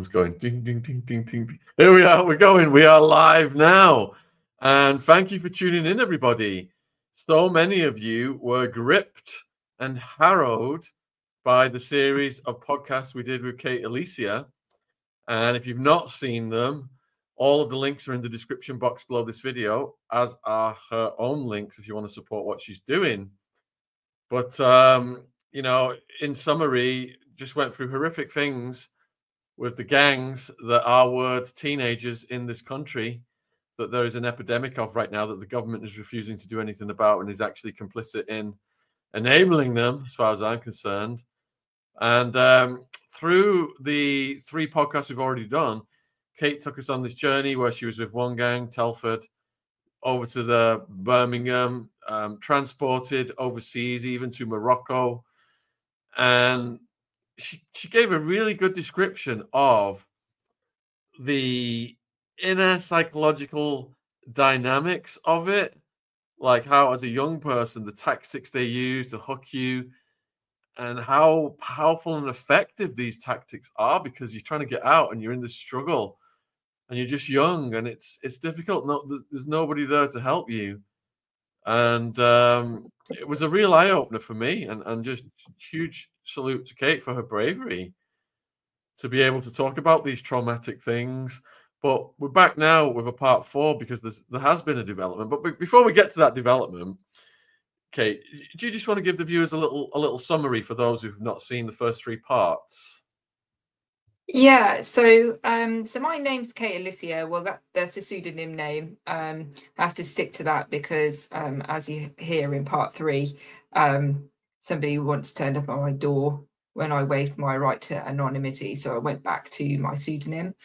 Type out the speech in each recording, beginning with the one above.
phone's going ding, ding, ding, ding, ding, ding. Here we are. We're going. We are live now. And thank you for tuning in, everybody. So many of you were gripped and harrowed by the series of podcasts we did with Kate Alicia. And if you've not seen them, all of the links are in the description box below this video, as are her own links if you want to support what she's doing. But, in summary, just went through horrific things with the gangs that are word teenagers in this country that there is an epidemic of right now that the government is refusing to do anything about and is actually complicit in enabling them, as far as I'm concerned. And through the 3 podcasts we've already done, Kate took us on this journey where she was with one gang, Telford, over to the Birmingham, transported overseas, even to Morocco. And she gave a really good description of the inner psychological dynamics of it, like how, as a young person, the tactics they use to hook you, and how powerful and effective these tactics are, because you're trying to get out and you're in this struggle and you're just young and it's difficult. There's nobody there to help you. And it was a real eye-opener for me, and just huge salute to Kate for her bravery to be able to talk about these traumatic things. But we're back now with a part 4 because there has been a development. But before we get to that development, Kate, do you just want to give the viewers a little summary for those who've not seen the first 3 parts? Yeah, so my name's Kate Alicia. Well, that's a pseudonym name. I have to stick to that because, as you hear in part 3, somebody once turned up on my door when I waived my right to anonymity, so I went back to my pseudonym.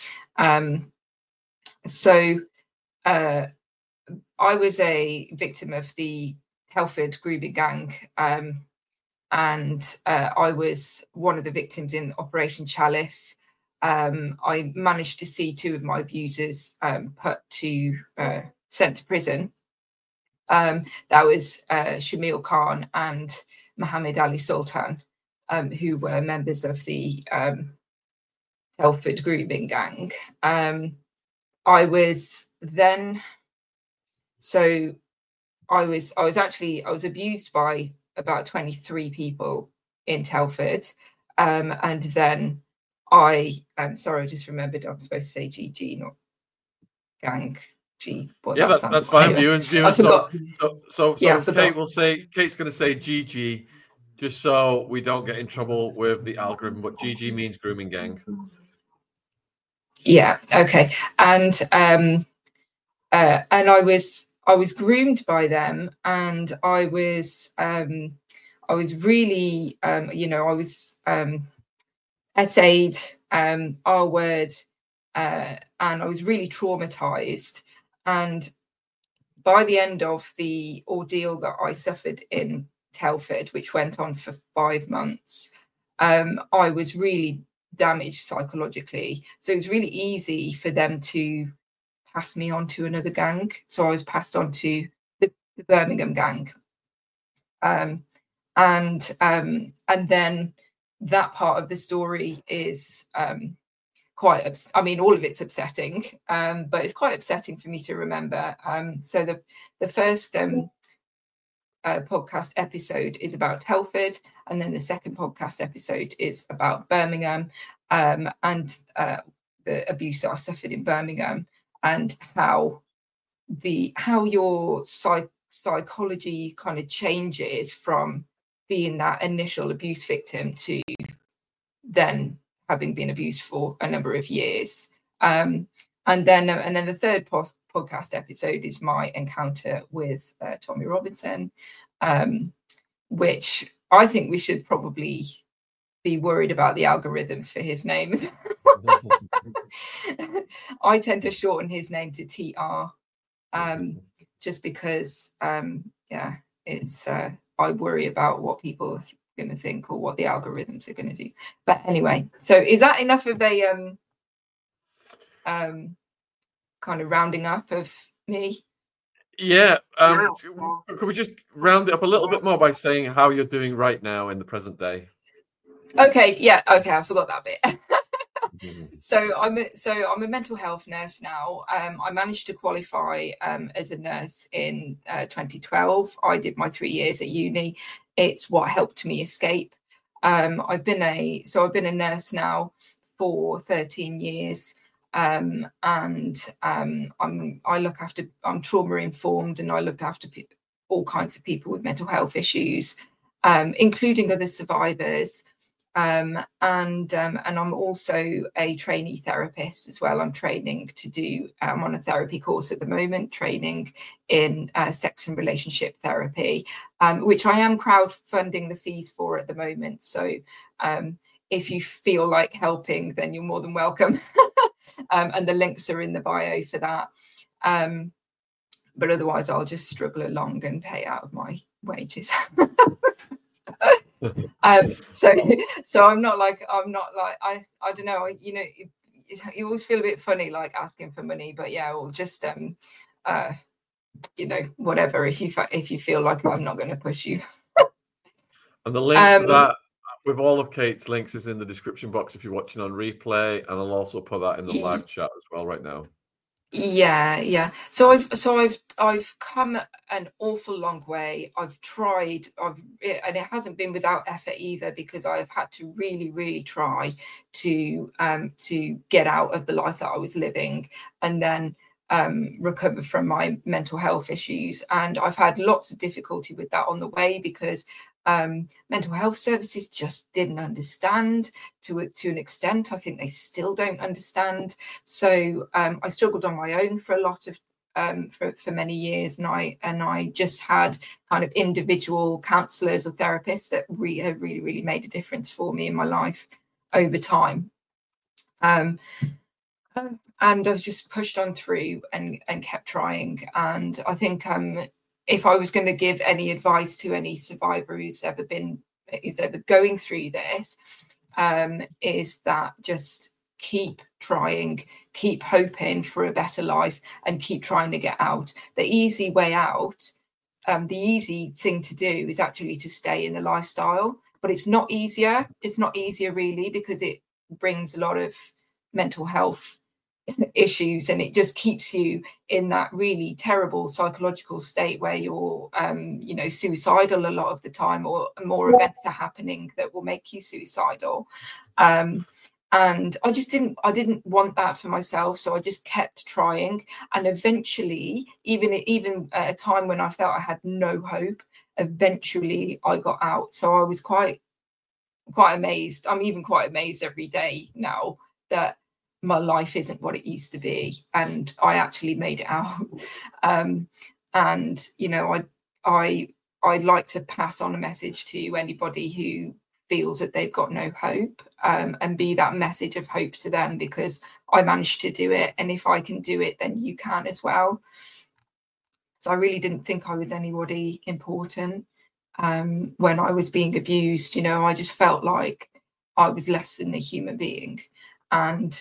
So I was a victim of the Telford grooming gang, and I was one of the victims in Operation Chalice. I managed to see 2 of my abusers sent to prison. That was Shamil Khan and Mohammed Ali Sultan, who were members of the Telford grooming gang. I was abused by about 23 people in Telford, and then I just remembered I'm supposed to say GG, not gang. G. Well, yeah, that's fine. Anyway, viewers. So Kate will say, Kate's going to say GG, just so we don't get in trouble with the algorithm. But GG means grooming gang. Yeah. Okay. And I was groomed by them, and I was really I was essayed, R-word, and I was really traumatized. And by the end of the ordeal that I suffered in Telford, which went on for 5 months, I was really damaged psychologically. So it was really easy for them to pass me on to another gang. So I was passed on to the Birmingham gang. And then that part of the story is all of it's upsetting, but it's quite upsetting for me to remember. So the first podcast episode is about Telford, and then the second podcast episode is about Birmingham, and the abuse that I suffered in Birmingham, and how your psychology kind of changes from being that initial abuse victim to then having been abused for a number of years. And then the third podcast episode is my encounter with Tommy Robinson, which I think we should probably be worried about the algorithms for his name. I tend to shorten his name to TR, just because, it's I worry about what people are going to think or what the algorithms are going to do. But anyway, so is that enough of a kind of rounding up of me? Yeah. Could we just round it up a little bit more by saying how you're doing right now in the present day? Okay. Yeah. Okay. I forgot that bit. So I'm a mental health nurse now. I managed to qualify as a nurse in 2012. I did my 3 years at uni. It's what helped me escape. I've been a nurse now for 13 years. I'm trauma informed, and I look after all kinds of people with mental health issues, including other survivors. And I'm also a trainee therapist as well. I'm on a therapy course at the moment, training in sex and relationship therapy, which I am crowdfunding the fees for at the moment. So if you feel like helping, then you're more than welcome. And the links are in the bio for that. But otherwise, I'll just struggle along and pay out of my wages. So I'm not like I don't know, you know, you always feel a bit funny like asking for money, but yeah, or just you know, whatever, if you feel like I'm not going to push you. And the link to that with all of Kate's links is in the description box if you're watching on replay, and I'll also put that in the live chat as well right now. Yeah. So I've come an awful long way. I've tried, and it hasn't been without effort either, because I've had to really, really try to get out of the life that I was living, and then recover from my mental health issues. And I've had lots of difficulty with that on the way, because mental health services just didn't understand to an extent. I think they still don't understand. So I struggled on my own for a lot of for many years, and I just had kind of individual counsellors or therapists that have really made a difference for me in my life over time. And I've just pushed on through and kept trying. And I think if I was going to give any advice to any survivor who's ever going through this, is that just keep trying, keep hoping for a better life, and keep trying to get out. The easy way out, the easy thing to do is actually to stay in the lifestyle, but it's not easier. It's not easier really, because it brings a lot of mental health issues, and it just keeps you in that really terrible psychological state where you're you know, suicidal a lot of the time, or more events are happening that will make you suicidal. And I didn't want that for myself, so I just kept trying. And eventually, even at a time when I felt I had no hope, eventually I got out. So I was quite amazed. I'm even quite amazed every day now that my life isn't what it used to be, and I actually made it out. And you know, I'd like to pass on a message to anybody who feels that they've got no hope, and be that message of hope to them, because I managed to do it, and if I can do it, then you can as well. So I really didn't think I was anybody important when I was being abused. You know, I just felt like I was less than a human being. And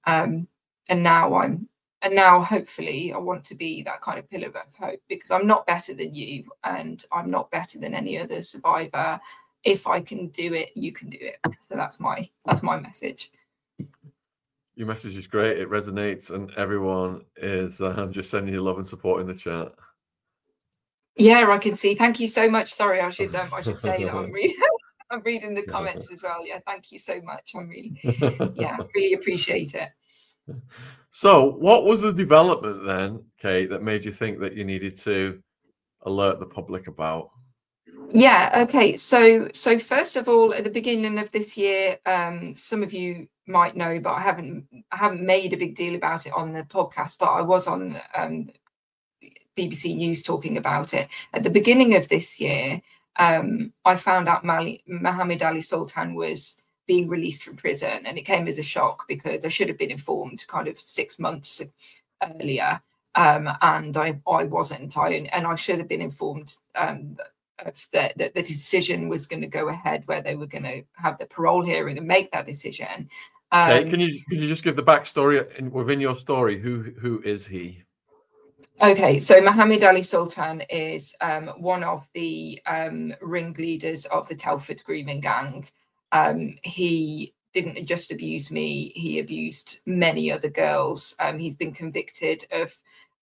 now hopefully I want to be that kind of pillar of hope, because I'm not better than you, and I'm not better than any other survivor. If I can do it, you can do it. So that's my message. Your message is great. It resonates, and everyone is just sending you love and support in the chat. Yeah, I can see. Thank you so much. Sorry, I should say that I'm reading the comments as well. Yeah, thank you so much. I'm really appreciate it. So what was the development then, Kate, that made you think that you needed to alert the public about? Yeah, okay. So first of all, at the beginning of this year, some of you might know, but I haven't made a big deal about it on the podcast, but I was on BBC News talking about it. At the beginning of this year, I found out Mohammed Ali Sultan was being released from prison, and it came as a shock, because I should have been informed kind of 6 months earlier, and I wasn't. And I should have been informed that the decision was going to go ahead, where they were going to have the parole hearing and make that decision. Okay, can you just give the backstory within your story? Who is he? Okay, so Mohammed Ali Sultan is one of the ringleaders of the Telford grooming gang. He didn't just abuse me, he abused many other girls. He's been convicted of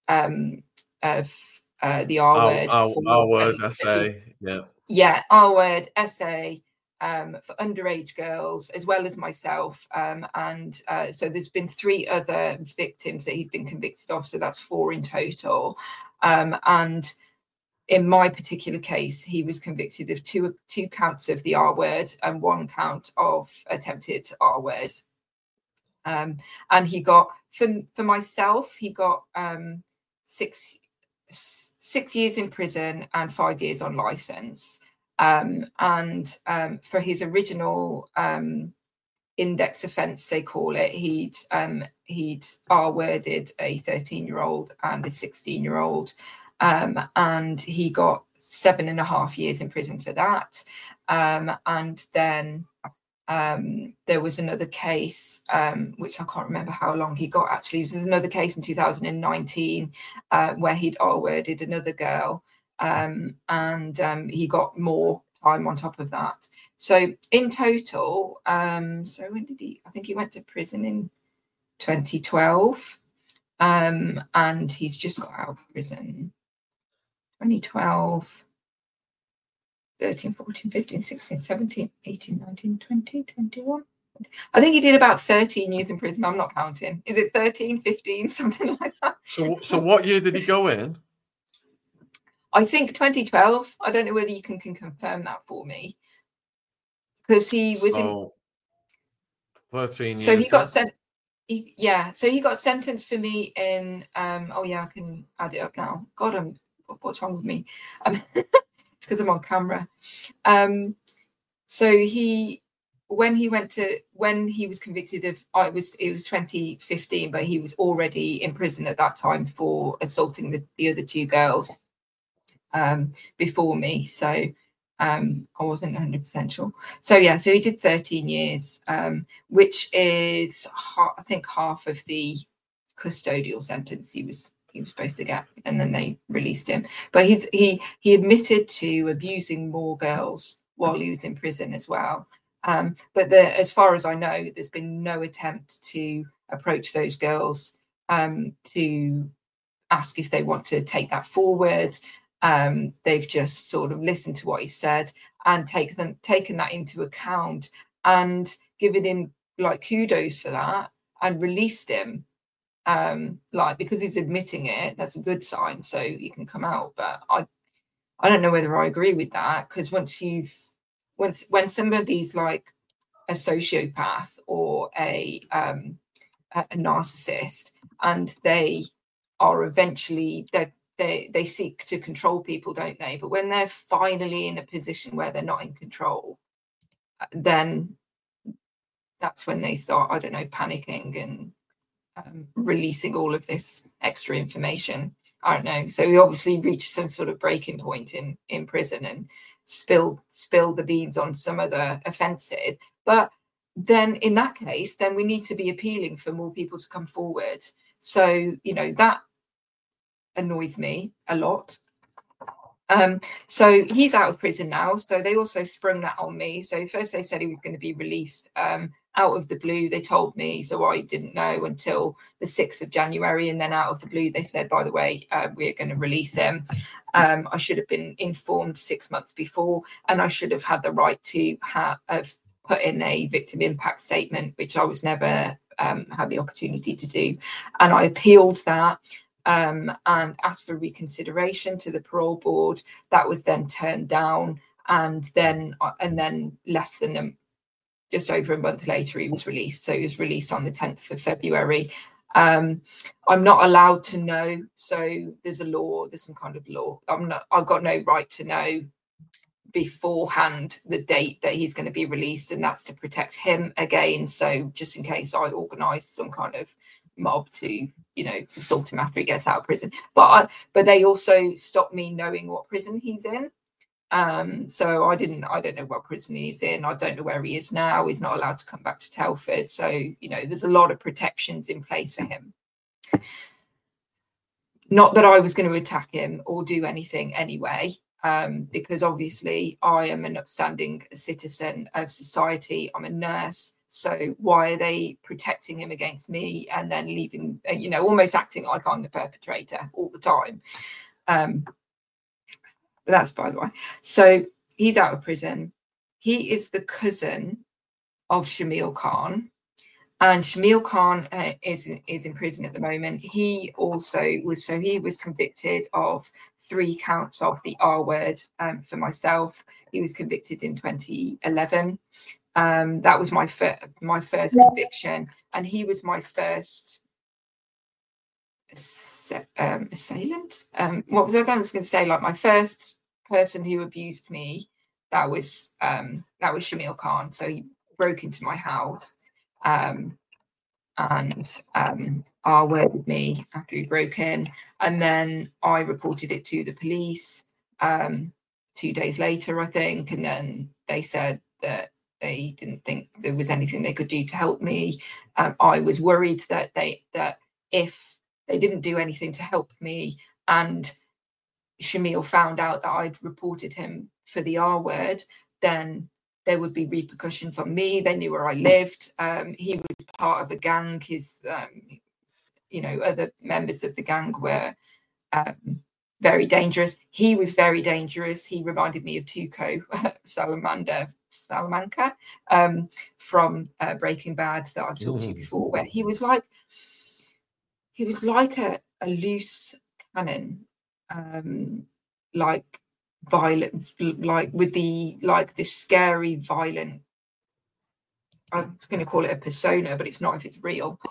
the R word. Our word essay. Yeah, R word essay for underage girls, as well as myself. So there's been 3 other victims that he's been convicted of. So that's 4 in total. And in my particular case, he was convicted of two counts of the R word and 1 count of attempted R word. And he got, for myself, he got 6 years in prison and 5 years on license. For his original index offence, they call it, he'd R-worded a 13-year-old and a 16-year-old. And he got 7.5 years in prison for that. And then there was another case, which I can't remember how long he got actually. There was another case in 2019 where he'd R-worded another girl, and he got more time on top of that. So in total, so when did he? I think he went to prison in 2012, and he's just got out of prison. 2012, 13, 14, 15, 16, 17, 18, 19, 20, 21. I think he did about 13 years in prison. I'm not counting. Is it 13, 15, something like that? So what year did he go in? I think 2012. I don't know whether you can confirm that for me. Because he was in 13 years. So he got sent. So he got sentenced for me in oh yeah, I can add it up now. God, what's wrong with me? It's because I'm on camera. So when he was convicted of, it was 2015, but he was already in prison at that time for assaulting the other 2 girls before me. So I wasn't 100% sure. So yeah, so he did 13 years, which is I think half of the custodial sentence he was supposed to get, and then they released him. But he admitted to abusing more girls while he was in prison as well. But as far as I know, there's been no attempt to approach those girls to ask if they want to take that forward. They've just sort of listened to what he said and taken that into account and given him like kudos for that and released him. Because he's admitting it, that's a good sign, so he can come out. But I don't know whether I agree with that, because when somebody's like a sociopath or a narcissist, and they are eventually they seek to control people, don't they? But when they're finally in a position where they're not in control, then that's when they start, I don't know, panicking and releasing all of this extra information. I don't know. So he obviously reached some sort of breaking point in prison and spilled the beans on some of the offences. But then in that case, then we need to be appealing for more people to come forward. So, that annoys me a lot. So he's out of prison now. So they also sprung that on me. So first they said he was going to be released out of the blue. They told me, so I didn't know until the 6th of January. And then out of the blue, they said, by the way, we're going to release him. I should have been informed 6 months before, and I should have had the right to have put in a victim impact statement, which I was never had the opportunity to do. And I appealed that. And asked for reconsideration to the parole board. That was then turned down, and then less than just over a month later, he was released. So he was released on the 10th of February. I'm not allowed to know. So there's a law. There's some kind of law. I've got no right to know beforehand the date that he's going to be released, and that's to protect him again. So just in case I organise some kind of mob to assault him after he gets out of prison, but they also stopped me knowing what prison he's in. So I don't know what prison he's in. I don't know where he is now. He's not allowed to come back to Telford. So there's a lot of protections in place for him. Not that I was going to attack him or do anything anyway, because obviously I am an upstanding citizen of society. I'm a nurse. So why are they protecting him against me and then leaving, almost acting like I'm the perpetrator all the time? But that's by the way. So he's out of prison. He is the cousin of Shamil Khan. And Shamil Khan is in prison at the moment. He also was convicted of 3 counts of the R word for myself. He was convicted in 2011. That was my first conviction, and he was my first assailant. What was I going to say? Like my first person who abused me. That was Shamil Khan. So he broke into my house. And R-worded me after he broke in, and then I reported it to the police 2 days later, I think, and then they said that they didn't think there was anything they could do to help me. I was worried that if they didn't do anything to help me and Shamil found out that I'd reported him for the R word, then there would be repercussions on me. They knew where I lived. He was part of a gang. His, other members of the gang were very dangerous. He was very dangerous. He reminded me of Tuco Salamanca from Breaking Bad that I've talked to you before, where he was like a loose cannon, like violent, like with this scary violent, I was going to call it a persona, but it's not if it's real.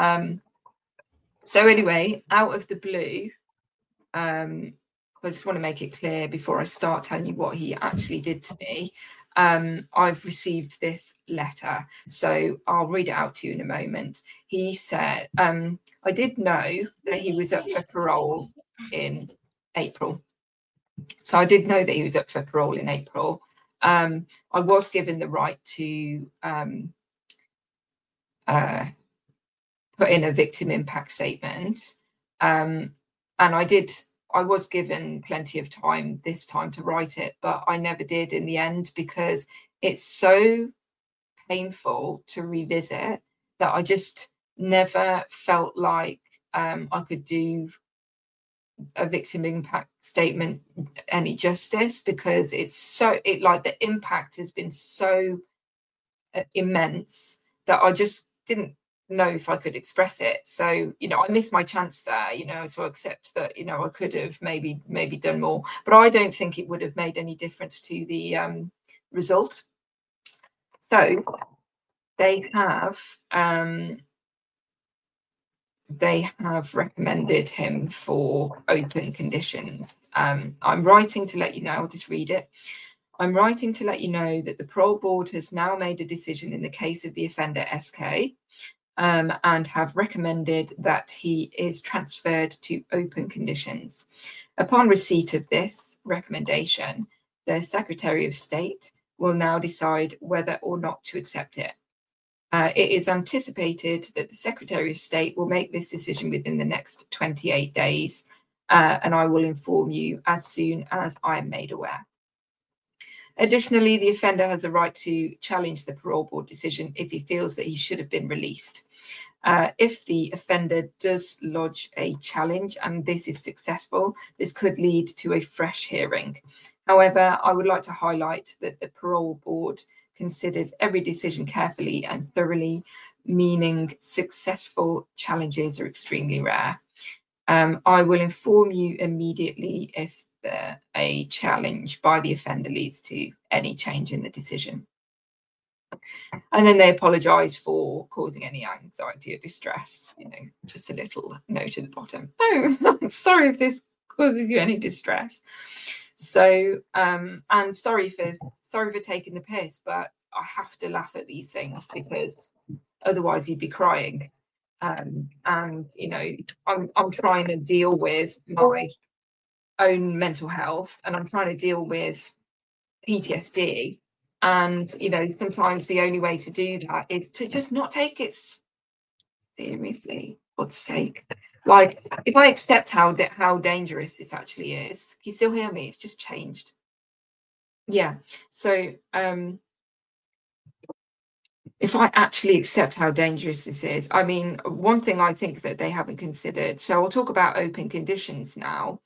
So anyway, out of the blue, I just want to make it clear before I start telling you what he actually did to me. I've received this letter, so I'll read it out to you in a moment. He said, I did know that he was up for parole in April. So I did know that he was up for parole in April. I was given the right to put in a victim impact statement. And I was given plenty of time this time to write it, but I never did in the end because it's so painful to revisit that I just never felt like I could do a victim impact statement any justice, because the impact has been so immense that I just didn't know if I could express it. So I missed my chance there, so I accept that I could have maybe done more, but I don't think it would have made any difference to the result. So they have recommended him for open conditions. I'm writing to let you know, I'll just read it. I'm writing to let you know that the parole board has now made a decision in the case of the offender SK, and have recommended that he is transferred to open conditions. Upon receipt of this recommendation, the Secretary of State will now decide whether or not to accept it. It is anticipated that the Secretary of State will make this decision within the next 28 days, and I will inform you as soon as I am made aware. Additionally, the offender has a right to challenge the parole board decision if he feels that he should have been released. If the offender does lodge a challenge and this is successful, this could lead to a fresh hearing. However, I would like to highlight that the parole board considers every decision carefully and thoroughly, meaning successful challenges are extremely rare. I will inform you immediately if a challenge by the offender leads to any change in the decision. And then they apologise for causing any anxiety or distress. Just a little note at the bottom. Oh, I'm sorry if this causes you any distress. So, and sorry for taking the piss, but I have to laugh at these things because otherwise you'd be crying. And I'm trying to deal with my own mental health, and I'm trying to deal with PTSD. And sometimes the only way to do that is to just not take it seriously, for God's sake. Like, if I accept how dangerous this actually is, can you still hear me? It's just changed. Yeah. So if I actually accept how dangerous this is, I mean, one thing I think that they haven't considered. So I'll talk about open conditions now.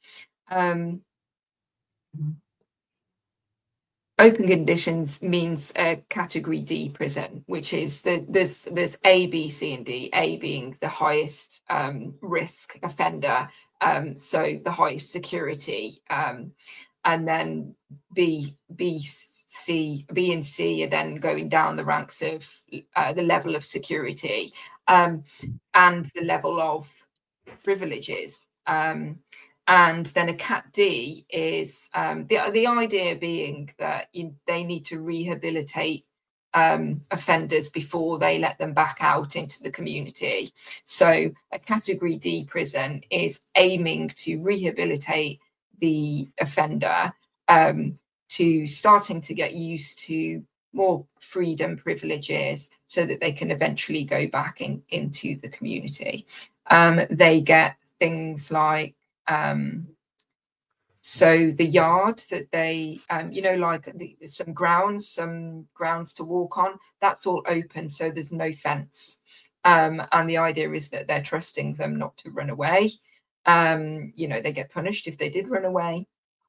Open conditions means a category D prison, which is there's A, B, C, and D. A being the highest risk offender, so the highest security, and then B, and C are then going down the ranks of the level of security and the level of privileges. And then a Cat D is the idea being that they need to rehabilitate offenders before they let them back out into the community. So a Category D prison is aiming to rehabilitate the offender to starting to get used to more freedom privileges so that they can eventually go back into the community. They get things like so the yard that they like some grounds to walk on, that's all open, so there's no fence, and the idea is that they're trusting them not to run away. They get punished if they did run away,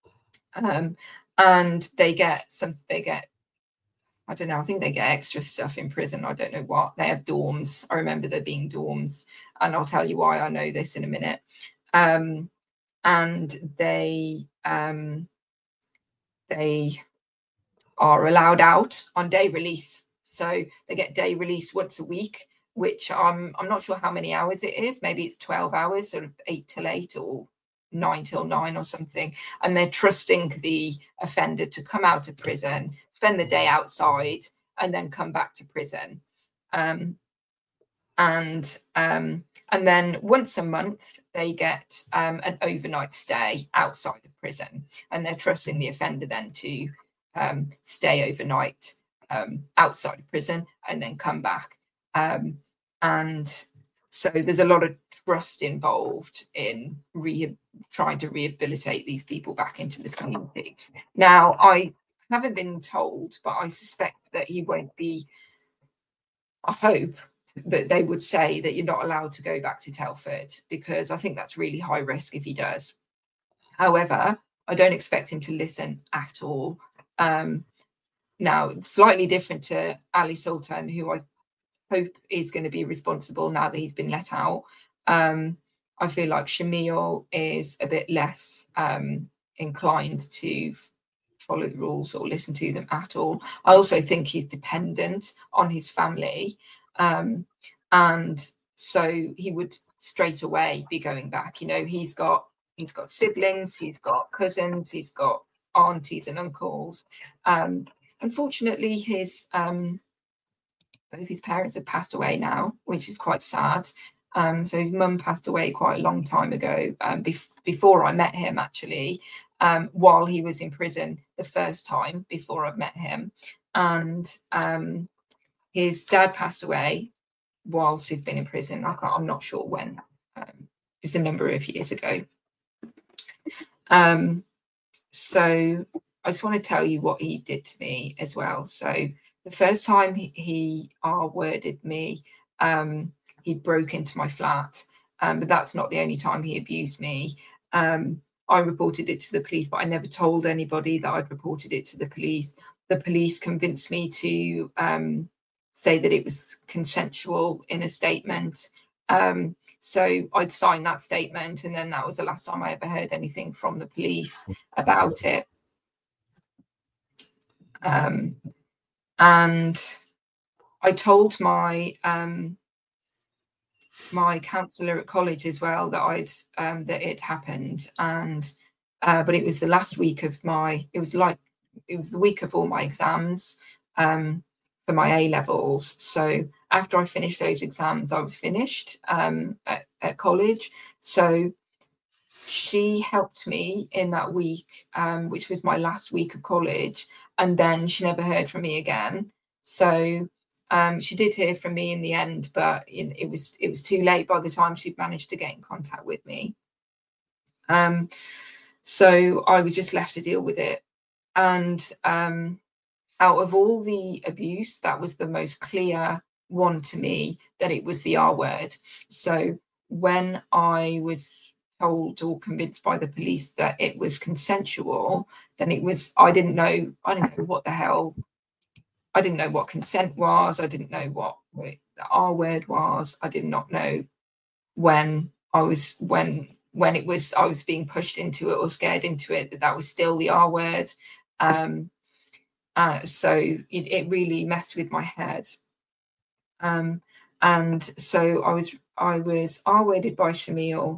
and they get I don't know, I think they get extra stuff in prison. I don't know what. They have dorms. I remember there being dorms, and I'll tell you why I know this in a minute. And they are allowed out on day release. So they get day release once a week, which I'm not sure how many hours it is. Maybe it's 12 hours, sort of 8 till 8 or 9 till 9 or something. And they're trusting the offender to come out of prison, spend the day outside, and then come back to prison. And then once a month, they get an overnight stay outside of prison, and they're trusting the offender then to stay overnight outside of prison and then come back. And so there's a lot of trust involved in trying to rehabilitate these people back into the community. Now, I haven't been told, but I suspect that he won't be, I hope that they would say that you're not allowed to go back to Telford, because I think that's really high risk if he does. However, I don't expect him to listen at all. Now, it's slightly different to Ali Sultan, who I hope is going to be responsible now that he's been let out. I feel like Shamil is a bit less inclined to follow the rules or listen to them at all. I also think he's dependent on his family. And so he would straight away be going back. He's got siblings, he's got cousins, he's got aunties and uncles. Unfortunately, both his parents have passed away now, which is quite sad. So his mum passed away quite a long time ago, before I met him, actually, while he was in prison the first time before I met him. And his dad passed away whilst he's been in prison. I'm not sure when. It was a number of years ago. So I just want to tell you what he did to me as well. So the first time he R-worded me, he broke into my flat. But that's not the only time he abused me. I reported it to the police, but I never told anybody that I'd reported it to the police. The police convinced me to say that it was consensual in a statement. So I'd signed that statement, and then that was the last time I ever heard anything from the police about it. And I told my my counsellor at college as well that that it happened, and but it was the last week of it was the week of all my exams for my A levels. So after I finished those exams, I was finished at college. So she helped me in that week, which was my last week of college, and then she never heard from me again. So she did hear from me in the end, but it was too late by the time she'd managed to get in contact with me. So I was just left to deal with it. And out of all the abuse, that was the most clear one to me, that it was the R word. So when I was told or convinced by the police that it was consensual, then it was, I didn't know what the hell, I didn't know what consent was. I didn't know what the R word was. I did not know when I was being pushed into it or scared into it, that was still the R word. So it really messed with my head. And so I was R-worded by Shamil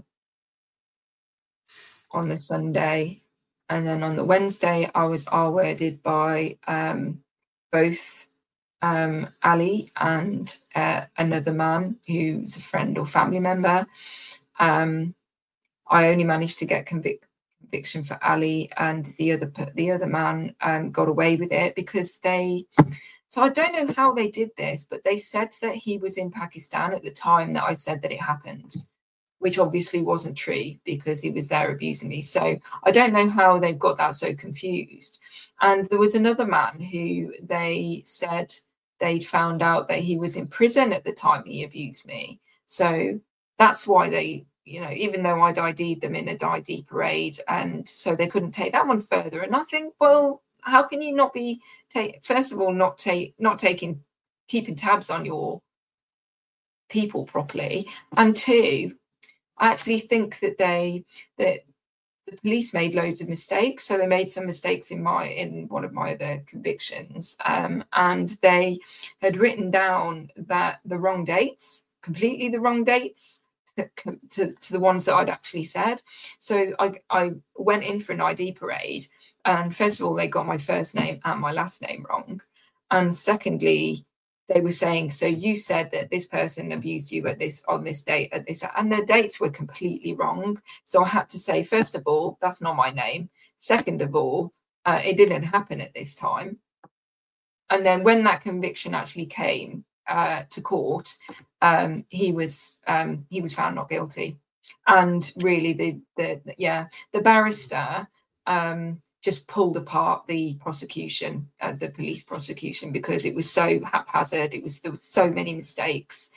on the Sunday, and then on the Wednesday I was R-worded by both Ali and another man who's a friend or family member. I only managed to get conviction for Ali, and the other man got away with it because so I don't know how they did this, but they said that he was in Pakistan at the time that I said that it happened, which obviously wasn't true because he was there abusing me. So I don't know how they've got that so confused. And there was another man who they said they'd found out that he was in prison at the time he abused me. So that's why they, even though I'd ID'd them in a ID parade, and so they couldn't take that one further. And I think, well, how can you not be first of all not keeping tabs on your people properly, and two, I actually think that the police made loads of mistakes. So they made some mistakes in one of my other convictions, and they had written down that the wrong dates, completely the wrong dates to the ones that I'd actually said. So I went in for an ID parade, and first of all, they got my first name and my last name wrong. And secondly, they were saying, so you said that this person abused you on this date at this, and their dates were completely wrong. So I had to say, first of all, that's not my name. Second of all, it didn't happen at this time. And then when that conviction actually came to court, he was found not guilty. And really, the barrister just pulled apart the prosecution, the police prosecution, because it was so haphazard. There was so many mistakes.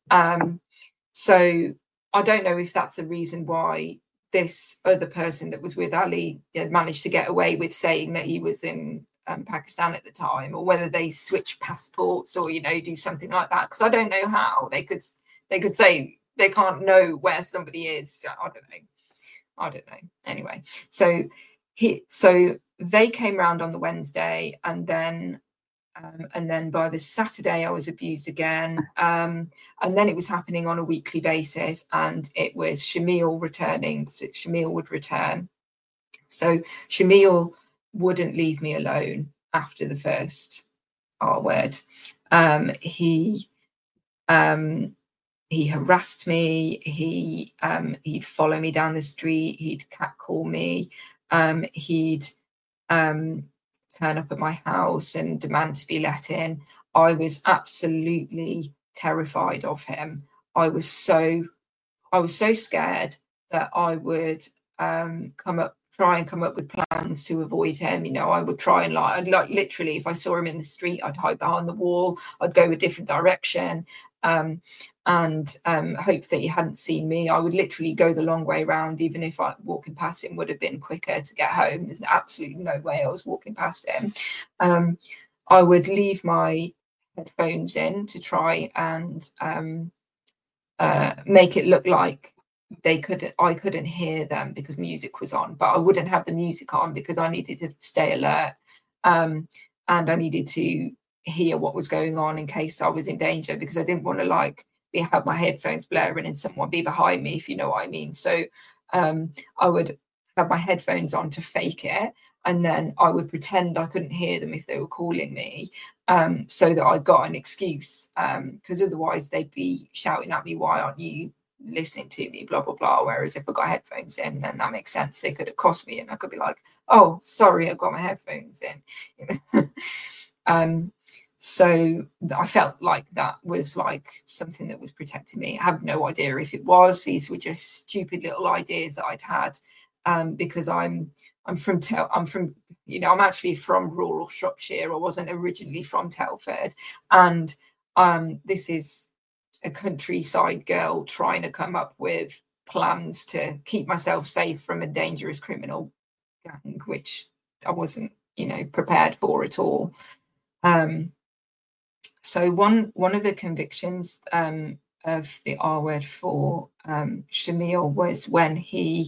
So I don't know if that's the reason why this other person that was with Ali had managed to get away with saying that he was in Pakistan at the time, or whether they switch passports or do something like that, because I don't know how they could say they can't know where somebody is. I don't know. Anyway, so they came round on the Wednesday, and then by the Saturday I was abused again, and then it was happening on a weekly basis, and it was Shamil returning. So Shamil would return. So Shamil wouldn't leave me alone after the first R word. He harassed me. He'd follow me down the street. He'd catcall me. He'd turn up at my house and demand to be let in. I was absolutely terrified of him. I was so scared that I would try and come up with plans to avoid him. I would try and I'd literally, if I saw him in the street, I'd hide behind the wall. I'd go a different direction, and hope that he hadn't seen me. I would literally go the long way around, even if walking past him would have been quicker to get home. There's absolutely no way I was walking past him. I would leave my headphones in to try and make it look like I couldn't hear them because music was on, but I wouldn't have the music on because I needed to stay alert, and I needed to hear what was going on in case I was in danger, because I didn't want to have my headphones blaring and someone be behind me, if you know what I mean. So I would have my headphones on to fake it, and then I would pretend I couldn't hear them if they were calling me, so that I got an excuse, because otherwise they'd be shouting at me, why aren't you listening to me, blah blah blah. Whereas if I got headphones in, then that makes sense. They could accost me and I could be like, oh sorry, I've got my headphones in. So I felt like that was something that was protecting me. I have no idea if it was. These were just stupid little ideas that I'd had, because I'm I'm from I'm actually from rural Shropshire. I wasn't originally from Telford, and this is a countryside girl trying to come up with plans to keep myself safe from a dangerous criminal gang, which I wasn't, prepared for at all. So one of the convictions of the R word for Shamil was when he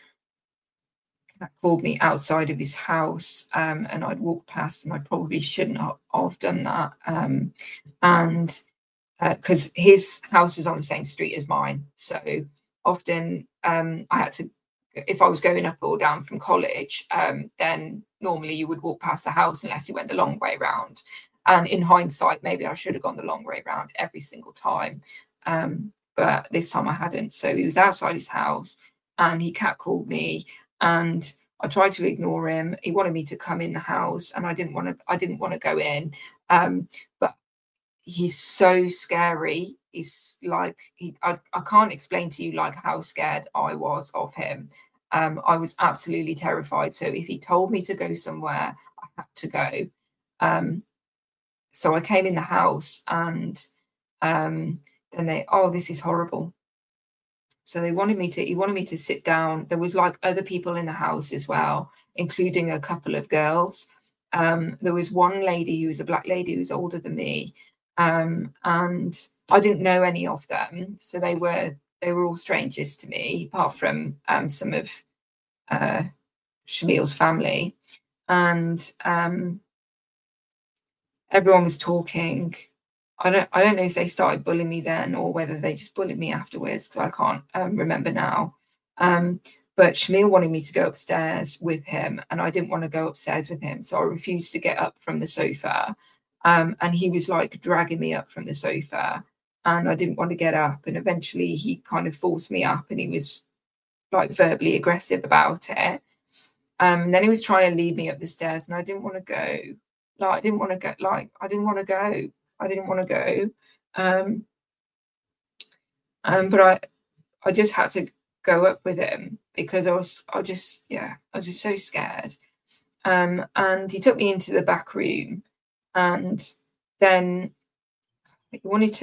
called me outside of his house, and I'd walked past, and I probably shouldn't have done that. And because his house is on the same street as mine, so often I had to, if I was going up or down from college, then normally you would walk past the house unless you went the long way round. And in hindsight, maybe I should have gone the long way round every single time, but this time I hadn't. So he was outside his house, and he catcalled me, and I tried to ignore him. He wanted me to come in the house, and I didn't want to go in. But he's so scary. He's like, I can't explain to you like how scared I was of him. I was absolutely terrified. So if he told me to go somewhere, I had to go. So I came in the house, and then this is horrible. So he wanted me to sit down. There was like other people in the house as well, including a couple of girls. There was one lady who was a black lady who was older than me. And I didn't know any of them. So they were all strangers to me, apart from some of Shamil's family. And everyone was talking. I don't know if they started bullying me then or whether they just bullied me afterwards, because I can't remember now. But Shamil wanted me to go upstairs with him, and I didn't want to go upstairs with him. So I refused to get up from the sofa. And he was like dragging me up from the sofa, and I didn't want to get up. And eventually he kind of forced me up, and he was like verbally aggressive about it. And then he was trying to lead me up the stairs, and I didn't want to go. I didn't want to go. But I just had to go up with him because I was just so scared. And he took me into the back room, and then he wanted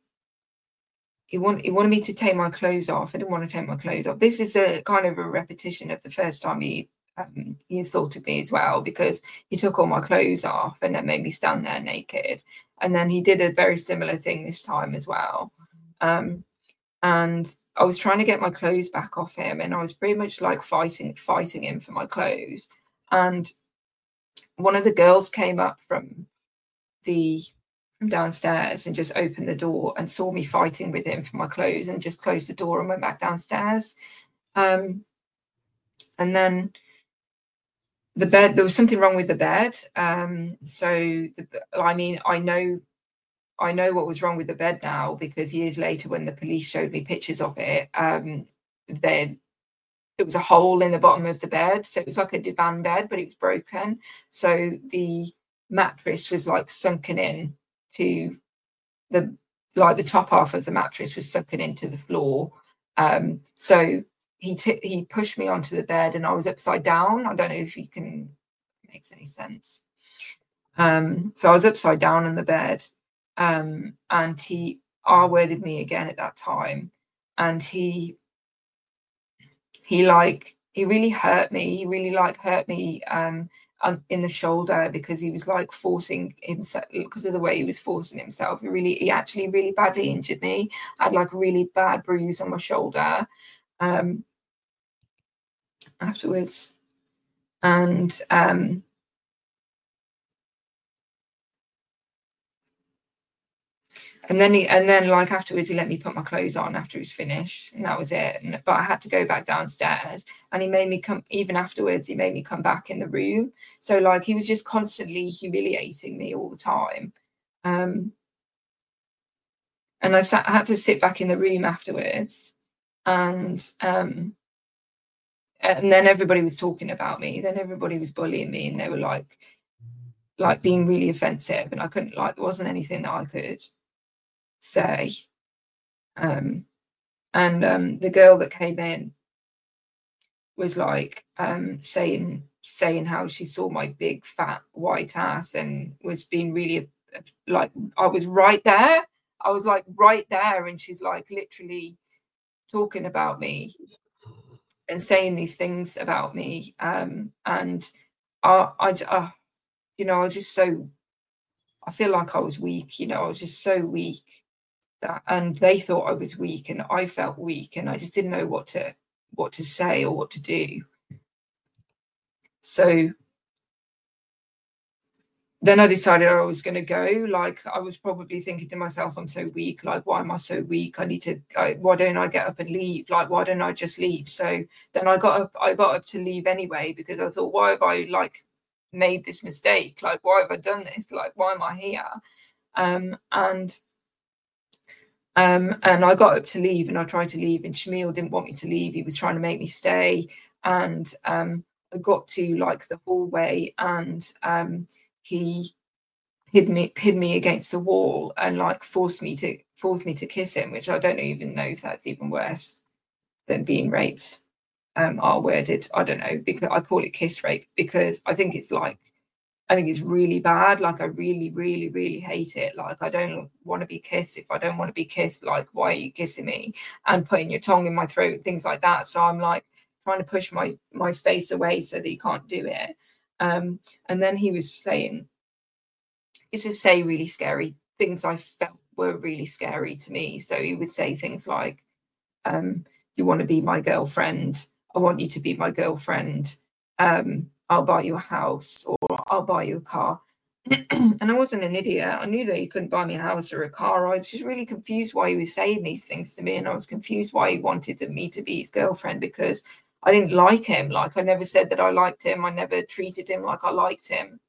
me to take my clothes off. I didn't want to take my clothes off. This is a kind of a repetition of the first time he assaulted me as well, because he took all my clothes off and then made me stand there naked. And then he did a very similar thing this time as well. And I was trying to get my clothes back off him, and I was pretty much like fighting him for my clothes. And one of the girls came up from downstairs and just opened the door and saw me fighting with him for my clothes, and just closed the door and went back downstairs. And then the bed, there was something wrong with the bed. I know what was wrong with the bed now, because years later, when the police showed me pictures of it, there was a hole in the bottom of the bed. So it was like a divan bed, but it was broken. So the mattress was like sunken in to the top half of the mattress was sunken into the floor. So he pushed me onto the bed, and I was upside down. I don't know if makes any sense. So I was upside down on the bed, and he R-worded me again at that time, and he really hurt me. He really hurt me in the shoulder, because he was like forcing himself, because of the way he was forcing himself. He actually really badly injured me. I had like a really bad bruise on my shoulder afterwards. And then like afterwards, he let me put my clothes on after he was finished, and that was it. But I had to go back downstairs, and he made me come, even afterwards, he made me come back in the room. So like he was just constantly humiliating me all the time. And I had to sit back in the room afterwards, and then everybody was talking about me. Then everybody was bullying me, and they were like being really offensive, and I couldn't, there wasn't anything that I could say. And the girl that came in, was like saying how she saw my big fat white ass and was being really like, I was right there. I was like right there, and she's like literally talking about me and saying these things about me. And I you know, I was just so, I feel like I was weak, you know, I was just so weak that, and they thought I was weak and I felt weak and I just didn't know what to say or what to do. So then I decided I was going to go. Like, I was probably thinking to myself, I'm so weak. Like, why am I so weak? Why don't I get up and leave? Like, why don't I just leave? So then I got up to leave anyway, because I thought, why have I like made this mistake? Like, why have I done this? Like, why am I here? And I got up to leave, and I tried to leave, and Shamil didn't want me to leave. He was trying to make me stay. And I got to like the hallway, and he hid me against the wall and like forced me to kiss him, which I don't even know if that's even worse than being raped. R-worded, I don't know, because I call it kiss rape because I think it's really bad. Like, I really, really, really hate it. Like, I don't want to be kissed. If I don't want to be kissed, like, why are you kissing me and putting your tongue in my throat, things like that. So I'm like trying to push my face away so that you can't do it. And then he was saying, it's just say really scary things I felt were really scary to me. So he would say things like, you want to be my girlfriend? I want you to be my girlfriend. I'll buy you a house, or I'll buy you a car. And I wasn't an idiot. I knew that he couldn't buy me a house or a car. I was just really confused why he was saying these things to me. And I was confused why he wanted me to be his girlfriend, because I didn't like him. Like, I never said that I liked him. I never treated him like I liked him.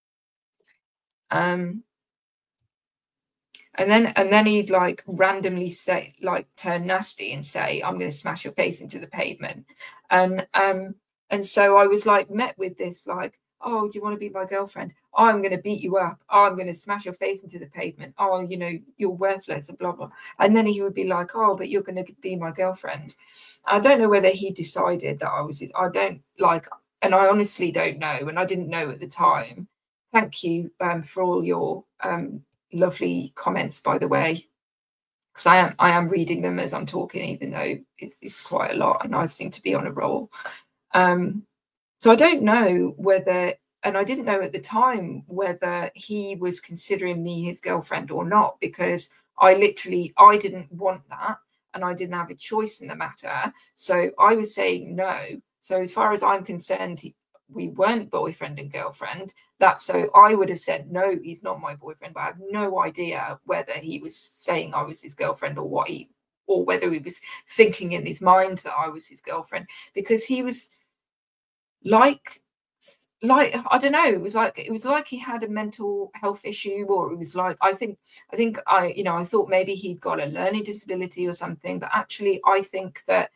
And then he'd like randomly say, like, turn nasty and say, I'm going to smash your face into the pavement. And so I was like met with this like, oh, do you want to be my girlfriend? Oh, I'm going to beat you up. Oh, I'm going to smash your face into the pavement. Oh, you know, you're worthless and blah, blah. And then he would be like, oh, but you're going to be my girlfriend. I don't know whether he decided that I was his, I don't like, and I honestly don't know. And I didn't know at the time. Thank you for all your lovely comments, by the way, because I am reading them as I'm talking, even though it's quite a lot and I seem to be on a roll. So I don't know whether, and I didn't know at the time whether he was considering me his girlfriend or not, because I didn't want that and I didn't have a choice in the matter. So I was saying no. So as far as I'm concerned, we weren't boyfriend and girlfriend. So I would have said, no, he's not my boyfriend, but I have no idea whether he was saying I was his girlfriend or whether he was thinking in his mind that I was his girlfriend, because he was like I don't know, it was like he had a mental health issue, or it was like, I think I thought maybe he'd got a learning disability or something, but actually I think that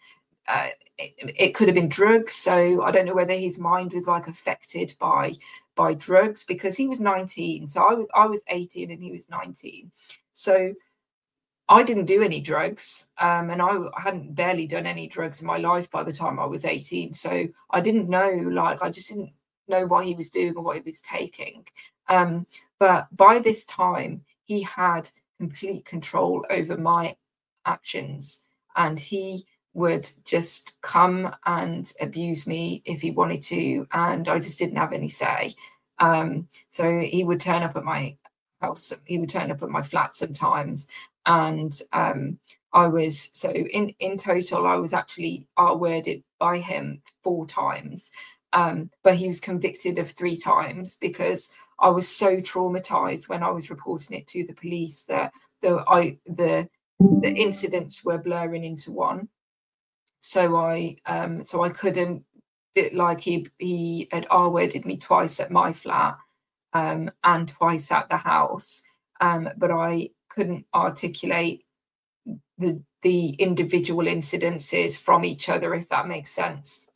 it could have been drugs. So I don't know whether his mind was like affected by drugs, because he was 19, so I was 18 and he was 19. So I didn't do any drugs, and I hadn't barely done any drugs in my life by the time I was 18. So I didn't know, like, I just didn't know what he was doing or what he was taking. But by this time, he had complete control over my actions, and he would just come and abuse me if he wanted to, and I just didn't have any say. So he would turn up at my house, he would turn up at my flat sometimes, and I was, so in total I was actually R-worded by him 4 times, but he was convicted of 3 times, because I was so traumatized when I was reporting it to the police that the incidents were blurring into one. So I couldn't, like, he had R-worded me twice at my flat, and twice at the house, but I couldn't articulate the individual incidences from each other, if that makes sense.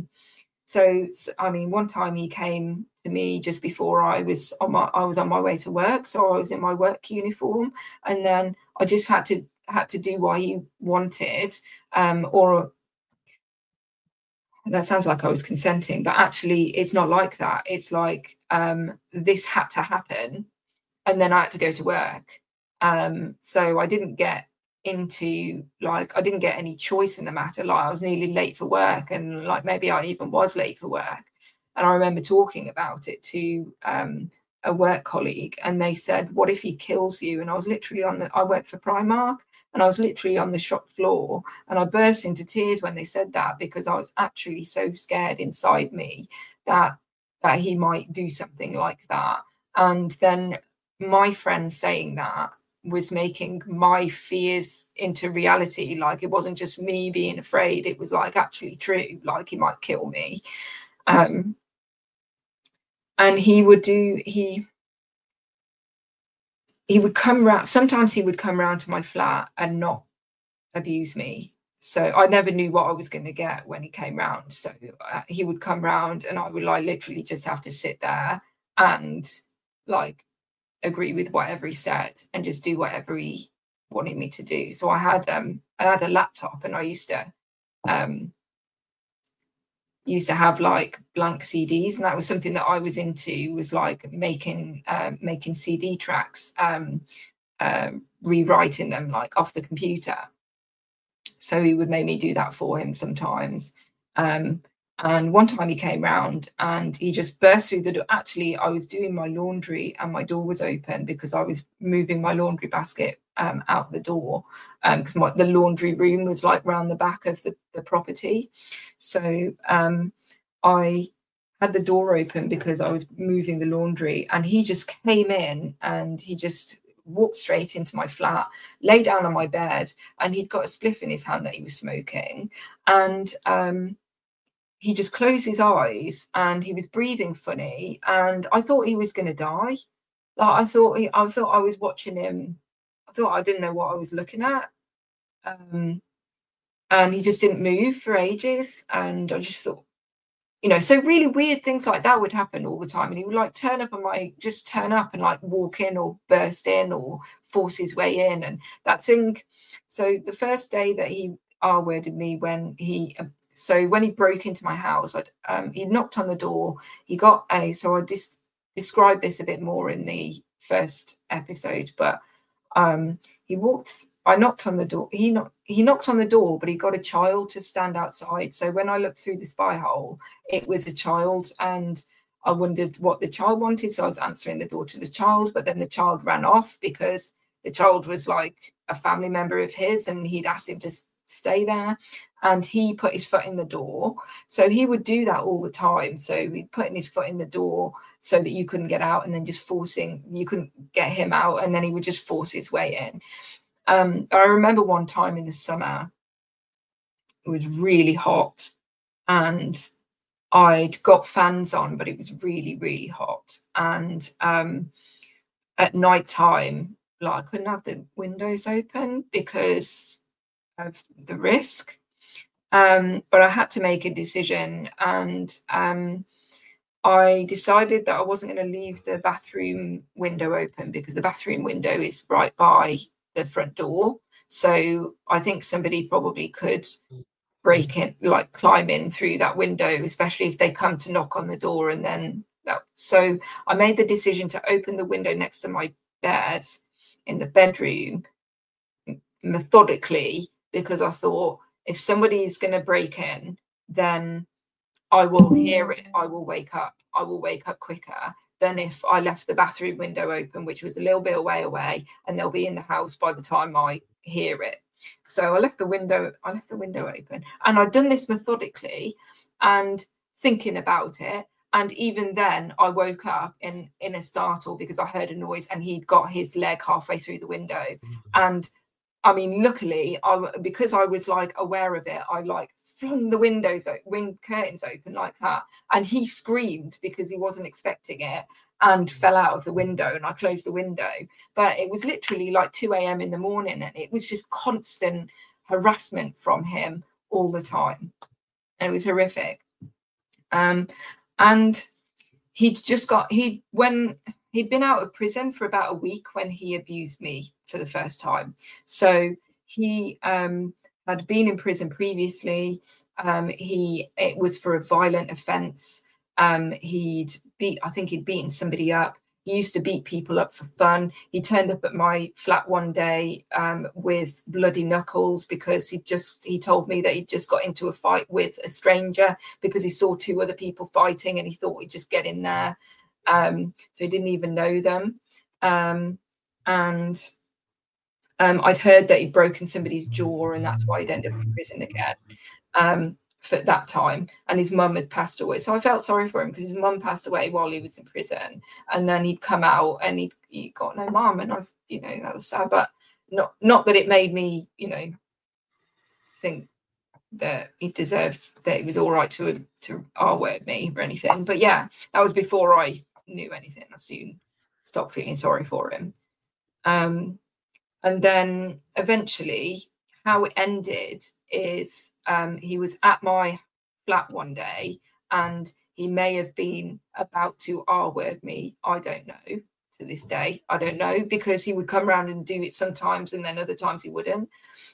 So I mean, one time he came to me just before I was on my way to work, so I was in my work uniform, and then I just had to do what he wanted, or that sounds like I was consenting, but actually it's not like that. It's like this had to happen, and then I had to go to work. So I didn't get into, like, I didn't get any choice in the matter. Like, I was nearly late for work, and like maybe I even was late for work. And I remember talking about it to a work colleague, and they said, "What if he kills you?" And I was literally I worked for Primark, and I was literally on the shop floor, and I burst into tears when they said that, because I was actually so scared inside me that he might do something like that. And then my friend saying that was making my fears into reality. Like, it wasn't just me being afraid, it was like actually true, like he might kill me. And he would come round, sometimes he would come round to my flat and not abuse me. So I never knew what I was going to get when he came round. So he would come round, and I would like literally just have to sit there and like agree with whatever he said and just do whatever he wanted me to do. So I had a laptop, and I used to have like blank CDs, and that was something that I was into, was like making CD tracks, rewriting them like off the computer. So he would make me do that for him sometimes. And one time he came round and he just burst through the door. Actually, I was doing my laundry and my door was open because I was moving my laundry basket out the door, because the laundry room was like round the back of the property. So I had the door open because I was moving the laundry, and he just came in and he just walked straight into my flat, lay down on my bed, and he'd got a spliff in his hand that he was smoking. And he just closed his eyes and he was breathing funny, and I thought he was going to die. Like, I thought I was watching him. I thought I didn't know what I was looking at. And he just didn't move for ages, and I just thought, so really weird things like that would happen all the time. And he would like turn up and like walk in or burst in or force his way in. And that thing. So the first day that he R-worded me, when he broke into my house, he knocked on the door. He got so I described this a bit more in the first episode, but I knocked on the door. He knocked on the door, but he got a child to stand outside. So when I looked through the spy hole, it was a child, and I wondered what the child wanted. So I was answering the door to the child, but then the child ran off because the child was like a family member of his, and he'd asked him to stay there, and he put his foot in the door. So he would do that all the time. So he'd put his foot in the door so that you couldn't get out, and then you couldn't get him out, and then he would just force his way in. I remember one time in the summer, it was really hot, and I'd got fans on, but it was really, really hot. And at night time, like, I couldn't have the windows open because of the risk. But I had to make a decision, and I decided that I wasn't going to leave the bathroom window open, because the bathroom window is right by the front door. So I think somebody probably could break in, like climb in through that window, especially if they come to knock on the door. And then so I made the decision to open the window next to my bed in the bedroom methodically, because I thought, if somebody's going to break in, then I will hear it. I will wake up quicker than if I left the bathroom window open, which was a little bit away, and they'll be in the house by the time I hear it. So I left the window open, and I'd done this methodically and thinking about it. And even then I woke up in a startle because I heard a noise, and he'd got his leg halfway through the window. And I mean, luckily, because I was like aware of it, I like flung the curtains open like that, and he screamed because he wasn't expecting it and fell out of the window, and I closed the window. But it was literally like 2 a.m. in the morning, and it was just constant harassment from him all the time, and it was horrific. And he'd been out of prison for about a week when he abused me for the first time. So he had been in prison previously. It was for a violent offence. I think he'd beaten somebody up. He used to beat people up for fun. He turned up at my flat one day with bloody knuckles because he told me that he'd just got into a fight with a stranger because he saw two other people fighting and he thought he'd just get in there. So he didn't even know them. And I'd heard that he'd broken somebody's jaw and that's why he'd end up in prison again. For that time, and his mum had passed away, so I felt sorry for him because his mum passed away while he was in prison, and then he'd come out and he got no mum, and I've that was sad, but not that it made me think that he deserved, that it was all right to R-word me or anything. But yeah, that was before I knew anything. I soon stopped feeling sorry for him, and then eventually how it ended is he was at my flat one day and he may have been about to R-word me. I don't know. To this day, I don't know, because he would come around and do it sometimes and then other times he wouldn't.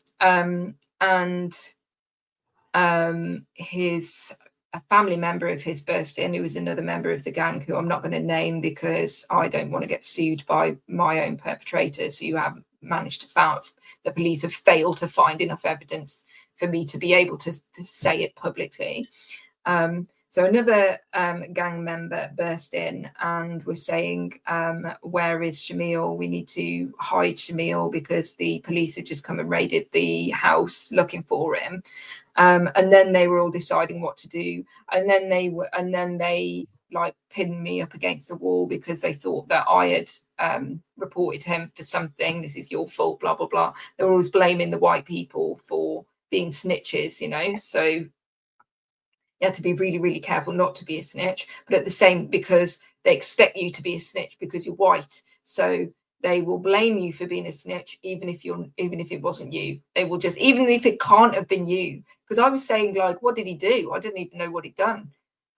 A family member of his burst in, who was another member of the gang, who I'm not going to name because I don't want to get sued by my own perpetrators who haven't managed to find. The police have failed to find enough evidence for me to be able to say it publicly. So another gang member burst in and was saying, where is Shamil? We need to hide Shamil because the police had just come and raided the house looking for him. And then they were all deciding what to do. And then they like pinned me up against the wall because they thought that I had reported him for something. This is your fault, blah, blah, blah. They were always blaming the white people for being snitches, So you have to be really, really careful not to be a snitch. But at the same, because they expect you to be a snitch because you're white. So they will blame you for being a snitch, even if it wasn't you. They will just, even if it can't have been you. Because I was saying, like, what did he do? I didn't even know what he'd done.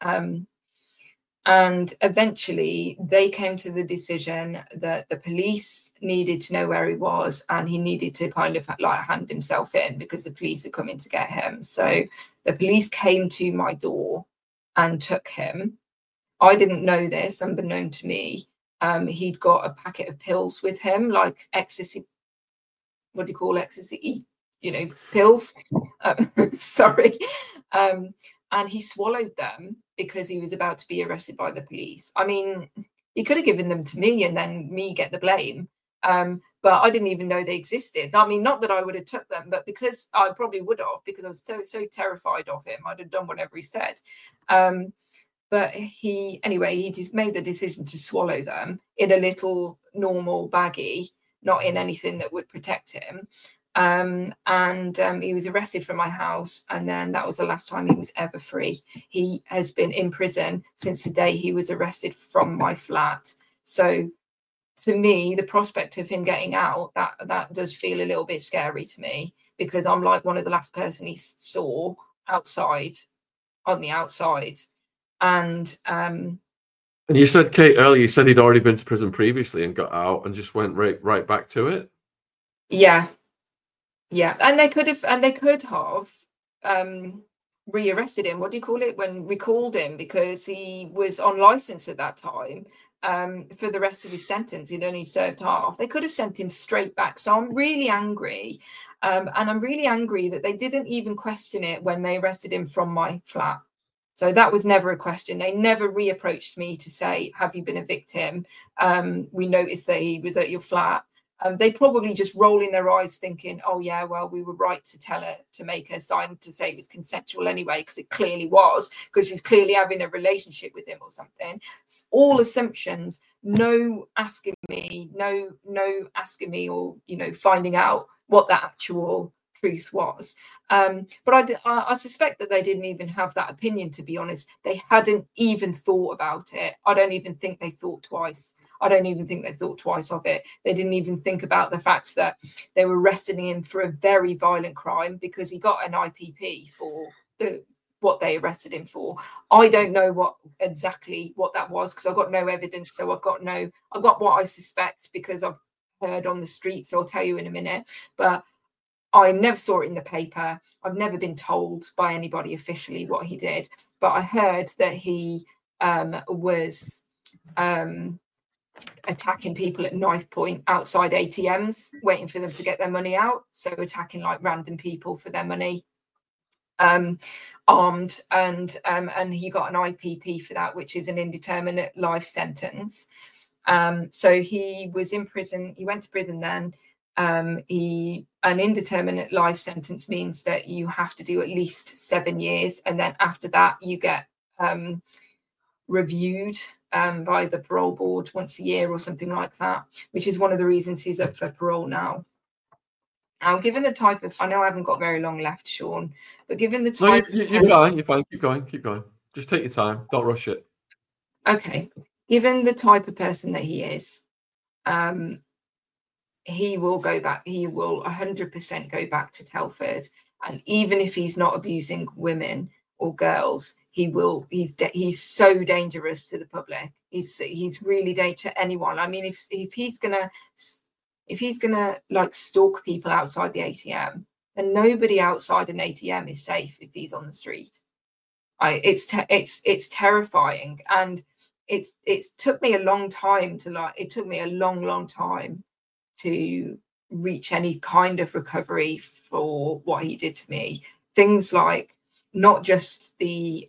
And eventually they came to the decision that the police needed to know where he was and he needed to kind of like hand himself in because the police had come in to get him. So the police came to my door and took him. I didn't know this, unbeknown to me. He'd got a packet of pills with him, like ecstasy. What do you call ecstasy? Pills. Sorry. And he swallowed them because he was about to be arrested by the police. I mean, he could have given them to me and then me get the blame. But I didn't even know they existed. I mean, not that I would have took them, but because I probably would have, because I was so terrified of him. I'd have done whatever he said. But he just made the decision to swallow them in a little normal baggie, not in anything that would protect him. He was arrested from my house, and then that was the last time he was ever free. He has been in prison since the day he was arrested from my flat. So to me, the prospect of him getting out, that does feel a little bit scary to me, because I'm like one of the last person he saw outside, on the outside. And you said, Kate, earlier, you said he'd already been to prison previously and got out and just went right back to it. Yeah, and they could have rearrested him. What do you call it? When recalled him, because he was on license at that time. For the rest of his sentence, he'd only served half. They could have sent him straight back. So I'm really angry, and I'm really angry that they didn't even question it when they arrested him from my flat. So that was never a question. They never reapproached me to say, have you been a victim? We noticed that he was at your flat. They probably just rolling their eyes thinking, oh, yeah, well, we were right to tell her, to make her sign to say it was consensual anyway, because it clearly was, because she's clearly having a relationship with him or something. It's all assumptions, no asking me or, finding out what the actual truth was. But I suspect that they didn't even have that opinion, to be honest. They hadn't even thought about it. I don't even think they thought twice. I don't even think they thought twice of it. They didn't even think about the fact that they were arresting him for a very violent crime, because he got an IPP for what they arrested him for. I don't know exactly what that was, because I've got no evidence. So I've got what I suspect because I've heard on the street. So I'll tell you in a minute. But I never saw it in the paper. I've never been told by anybody officially what he did, but I heard that he was attacking people at knife point outside ATMs, waiting for them to get their money out. So attacking like random people for their money, armed, and he got an IPP for that, which is an indeterminate life sentence. So he was in prison. He went to prison then. An indeterminate life sentence means that you have to do at least 7 years, and then after that you get reviewed by the parole board once a year or something like that, which is one of the reasons he's up for parole now. Now, given the type of, I know I haven't got very long left, Sean, but given the type, you're fine. You're fine. Keep going. Just take your time. Don't rush it. Okay. Given the type of person that he is, he will go back. He will 100% go back to Telford, and even if he's not abusing women or girls, he will. He's so dangerous to the public. He's really dangerous to anyone. I mean, if he's gonna like stalk people outside the ATM, then nobody outside an ATM is safe if he's on the street. It's terrifying, and it's took me a long time to it took me a long time to reach any kind of recovery for what he did to me. Things like not just the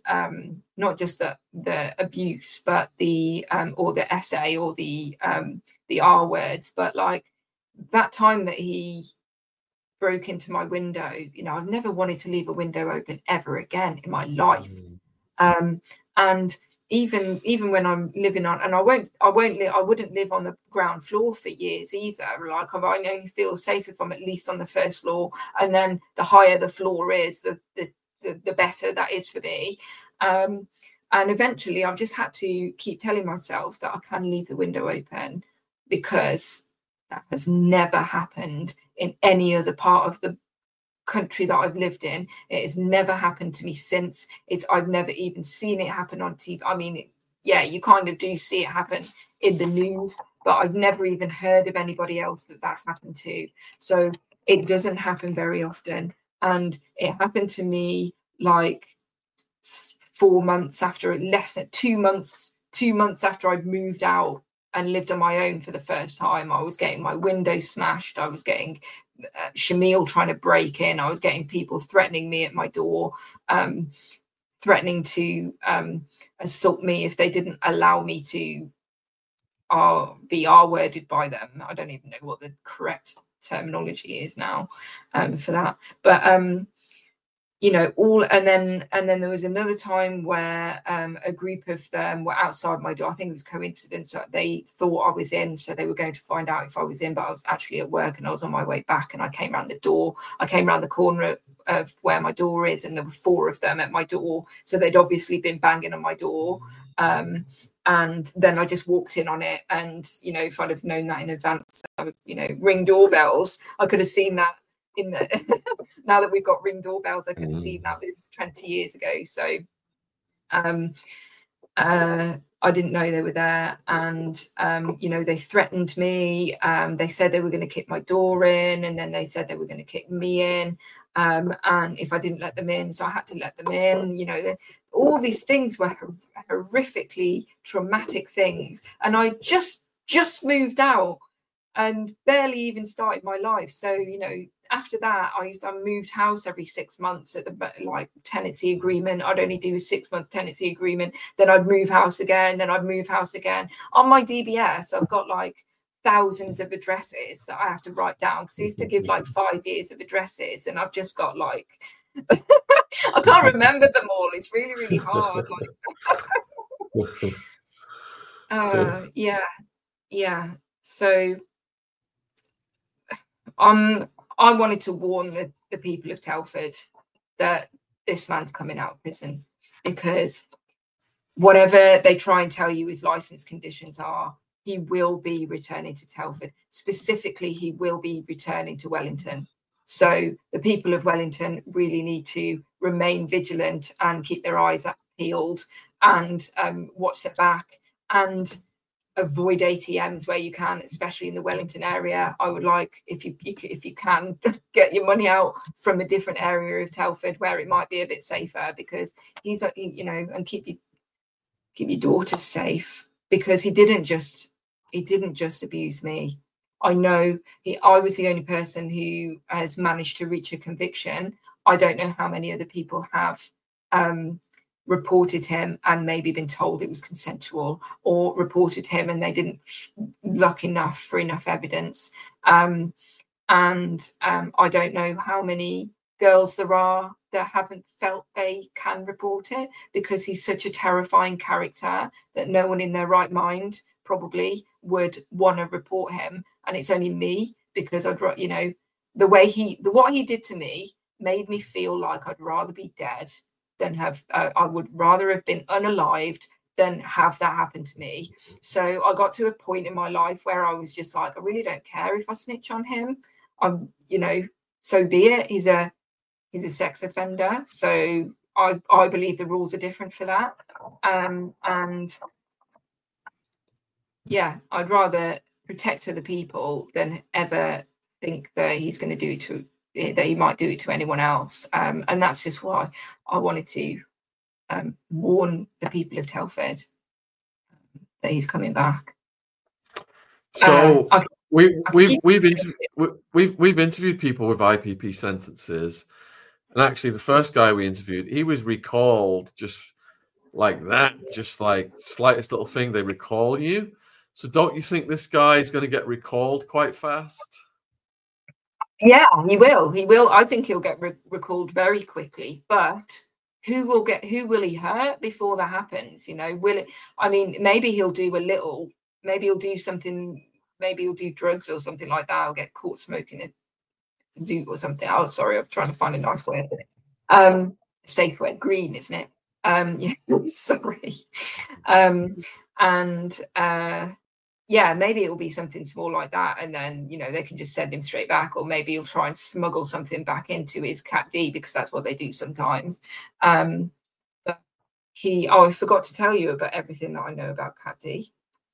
abuse, but the or the SA or the R words, but like that time that he broke into my window. You know, I've never wanted to leave a window open ever again in my life. And even when I'm living on, and I wouldn't live on the ground floor for years either. Like I only feel safe if I'm at least on the first floor, and then the higher the floor is, the better that is for me. And eventually I've just had to keep telling myself that I can leave the window open, because that has never happened in any other part of the country that I've lived in. It has never happened to me since. I've never even seen it happen on TV. I mean, yeah, you kind of do see it happen in the news, but I've never even heard of anybody else that's happened to. So it doesn't happen very often. And it happened to me like 4 months after, less than 2 months after I'd moved out and lived on my own for the first time. I was getting my window smashed. I was getting Shamil trying to break in. I was getting people threatening me at my door, threatening to assault me if they didn't allow me to be R-worded by them. I don't even know what the correct terminology is now for that. But you know, and then there was another time where a group of them were outside my door. I think it was coincidence. They thought I was in, so they were going to find out if I was in, but I was actually at work and I was on my way back, and I came around the door. I came around the corner of where my door is, and there were 4 of them at my door. So they'd obviously been banging on my door. And then I just walked in on it. And, you know, if I'd have known that in advance, I would, you know, ring doorbells. I could have seen that in the now that we've got Ring doorbells, I could have seen that. This was 20 years ago. So I didn't know they were there. And, you know, they threatened me. They said they were going to kick my door in, and then they said they were going to kick me in. And if I didn't let them in, so I had to let them in. You know, all these things were horrifically traumatic things. And I just moved out and barely even started my life. So, you know, after that, I moved house every 6 months at the like tenancy agreement. I'd only do a 6-month tenancy agreement. Then I'd move house again. Then I'd move house again. On my DBS, I've got like thousands of addresses that I have to write down, because you have to give like 5 years of addresses, and I've just got like I can't remember them all. It's really, really hard. Like, yeah. So I wanted to warn the people of Telford that this man's coming out of prison, because whatever they try and tell you his license conditions are, he will be returning to Telford. Specifically, he will be returning to Wellington. So the people of Wellington really need to remain vigilant and keep their eyes peeled and watch their back. And avoid ATMs where you can, especially in the Wellington area. I would like, if you can, get your money out from a different area of Telford where it might be a bit safer, because he's, you know, and keep your daughter safe, because he didn't just abuse me. I know I was the only person who has managed to reach a conviction. I don't know how many other people have reported him and maybe been told it was consensual, or reported him and they didn't look enough for enough evidence. And I don't know how many girls there are that haven't felt they can report it, because he's such a terrifying character that no one in their right mind probably would want to report him. And it's only me, because I'd, you know, what he did to me made me feel like I'd rather be dead than have, I would rather have been unalived than have that happen to me. So I got to a point in my life where I was just like, I really don't care if I snitch on him. I'm, you know, so be it. He's a sex offender. So I believe the rules are different for that. And yeah, I'd rather protect other people than ever think that he's going to do it to, that he might do it to anyone else. And that's just why I wanted to warn the people of Telford that he's coming back. So we've interviewed people with IPP sentences, and actually the first guy we interviewed, he was recalled just like that, just like slightest little thing, they recall you. So don't you think this guy is going to get recalled quite fast? Yeah, he will. I think he'll get recalled very quickly. But who will he hurt before that happens? You know, will it? I mean, maybe he'll do something. Maybe he'll do drugs or something like that. Or get caught smoking a zoot or something. Oh, sorry, I'm trying to find a nice word for it. Safe word, green, isn't it? Yeah, sorry. Yeah, maybe it will be something small like that, and then, you know, they can just send him straight back, or maybe he'll try and smuggle something back into his Cat D, because that's what they do sometimes. But I forgot to tell you about everything that I know about Cat D,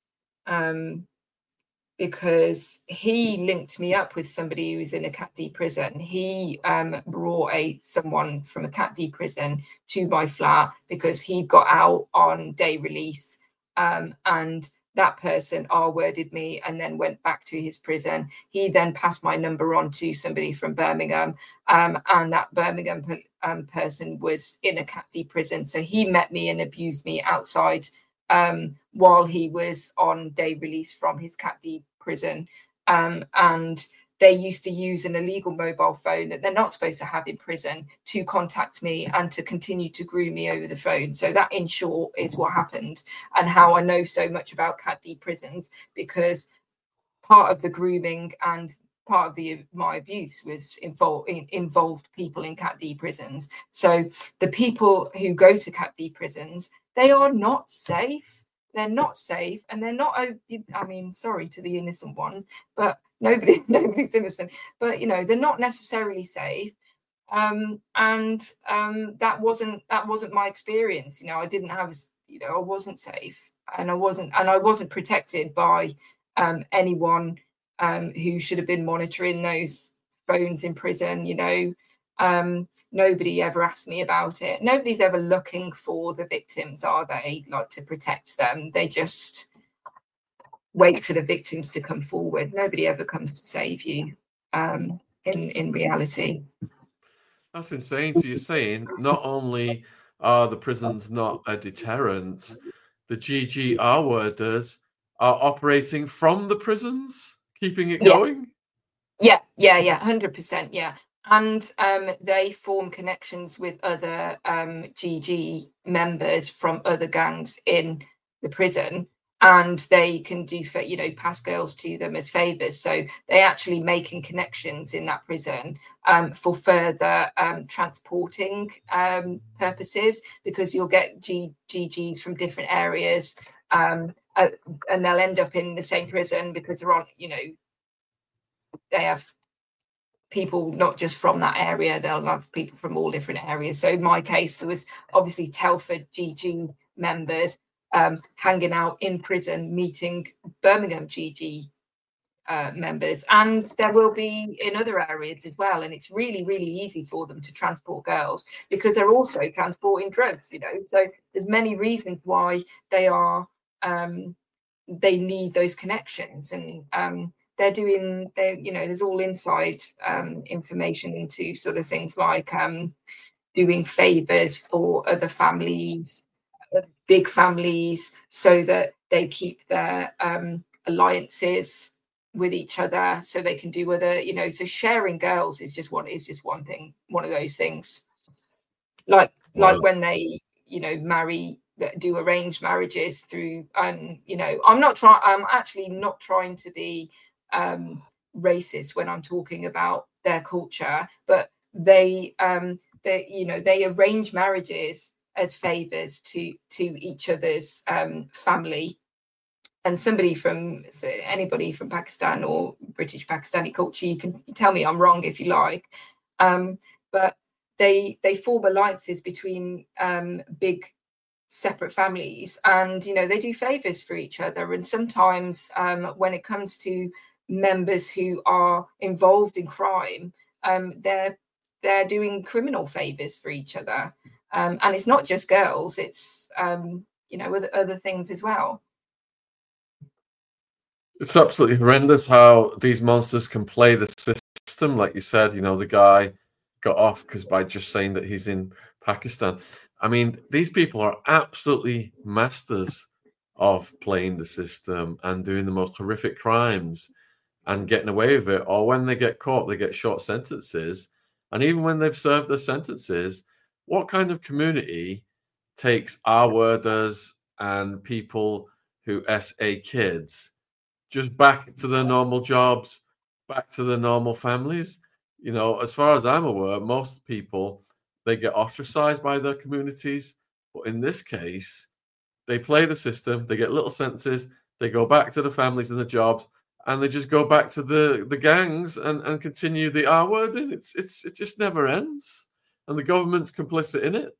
because he linked me up with somebody who's in a Cat D prison. He brought someone from a Cat D prison to my flat because he got out on day release, and that person R-worded me and then went back to his prison. He then passed my number on to somebody from Birmingham, and that Birmingham person was in a Cat D prison. So he met me and abused me outside while he was on day release from his Cat D prison. And they used to use an illegal mobile phone that they're not supposed to have in prison to contact me and to continue to groom me over the phone. So that, in short, is what happened, and how I know so much about Cat D prisons, because part of the grooming and part of my abuse was involved people in Cat D prisons. So the people who go to Cat D prisons, they are not safe. They're not safe, and they're not. I mean, sorry to the innocent ones, but nobody's innocent. But you know, they're not necessarily safe. And that wasn't my experience. You know, I didn't have. You know, I wasn't safe, and I wasn't protected by anyone who should have been monitoring those phones in prison. You know. Nobody ever asked me about it. Nobody's ever looking for the victims, are they? Like, to protect them. They just wait for the victims to come forward. Nobody ever comes to save you in reality. That's insane. So you're saying not only are the prisons not a deterrent, the GGR worders are operating from the prisons, keeping it going? Yeah, 100%, yeah. And they form connections with other GG members from other gangs in the prison, and they can do, you know, pass girls to them as favors. So they actually making connections in that prison for further transporting purposes, because you'll get GGs from different areas, and they'll end up in the same prison because they're on, you know, they have people not just from that area, they'll have people from all different areas. So in my case, there was obviously Telford GG members, hanging out in prison, meeting Birmingham GG members, and there will be in other areas as well. And it's really, really easy for them to transport girls because they're also transporting drugs, so there's many reasons why they are they need those connections. And there's all inside information into sort of things like doing favors for other families, big families, so that they keep their alliances with each other, so they can do other, so sharing girls is just one thing, one of those things, like when they marry, do arranged marriages through, and I'm actually not trying to be racist when I'm talking about their culture, but they arrange marriages as favors to each other's family. And anybody from Pakistan or British Pakistani culture, you can tell me I'm wrong if you like, but they form alliances between big separate families, and they do favors for each other. And sometimes when it comes to members who are involved in crime, they're doing criminal favors for each other, and it's not just girls, it's other things as well. It's absolutely horrendous how these monsters can play the system. Like you said, the guy got off by just saying that he's in Pakistan. I mean, these people are absolutely masters of playing the system and doing the most horrific crimes and getting away with it. Or when they get caught, they get short sentences. And even when they've served their sentences, what kind of community takes our worders and people who SA kids just back to their normal jobs, back to their normal families? As far as I'm aware, most people, they get ostracized by their communities. But in this case, they play the system, they get little sentences, they go back to the families and the jobs, and they just go back to the gangs and continue the R word. And it just never ends. And the government's complicit in it.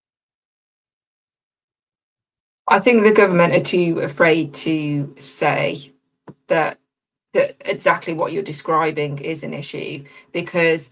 I think the government are too afraid to say that exactly what you're describing is an issue, because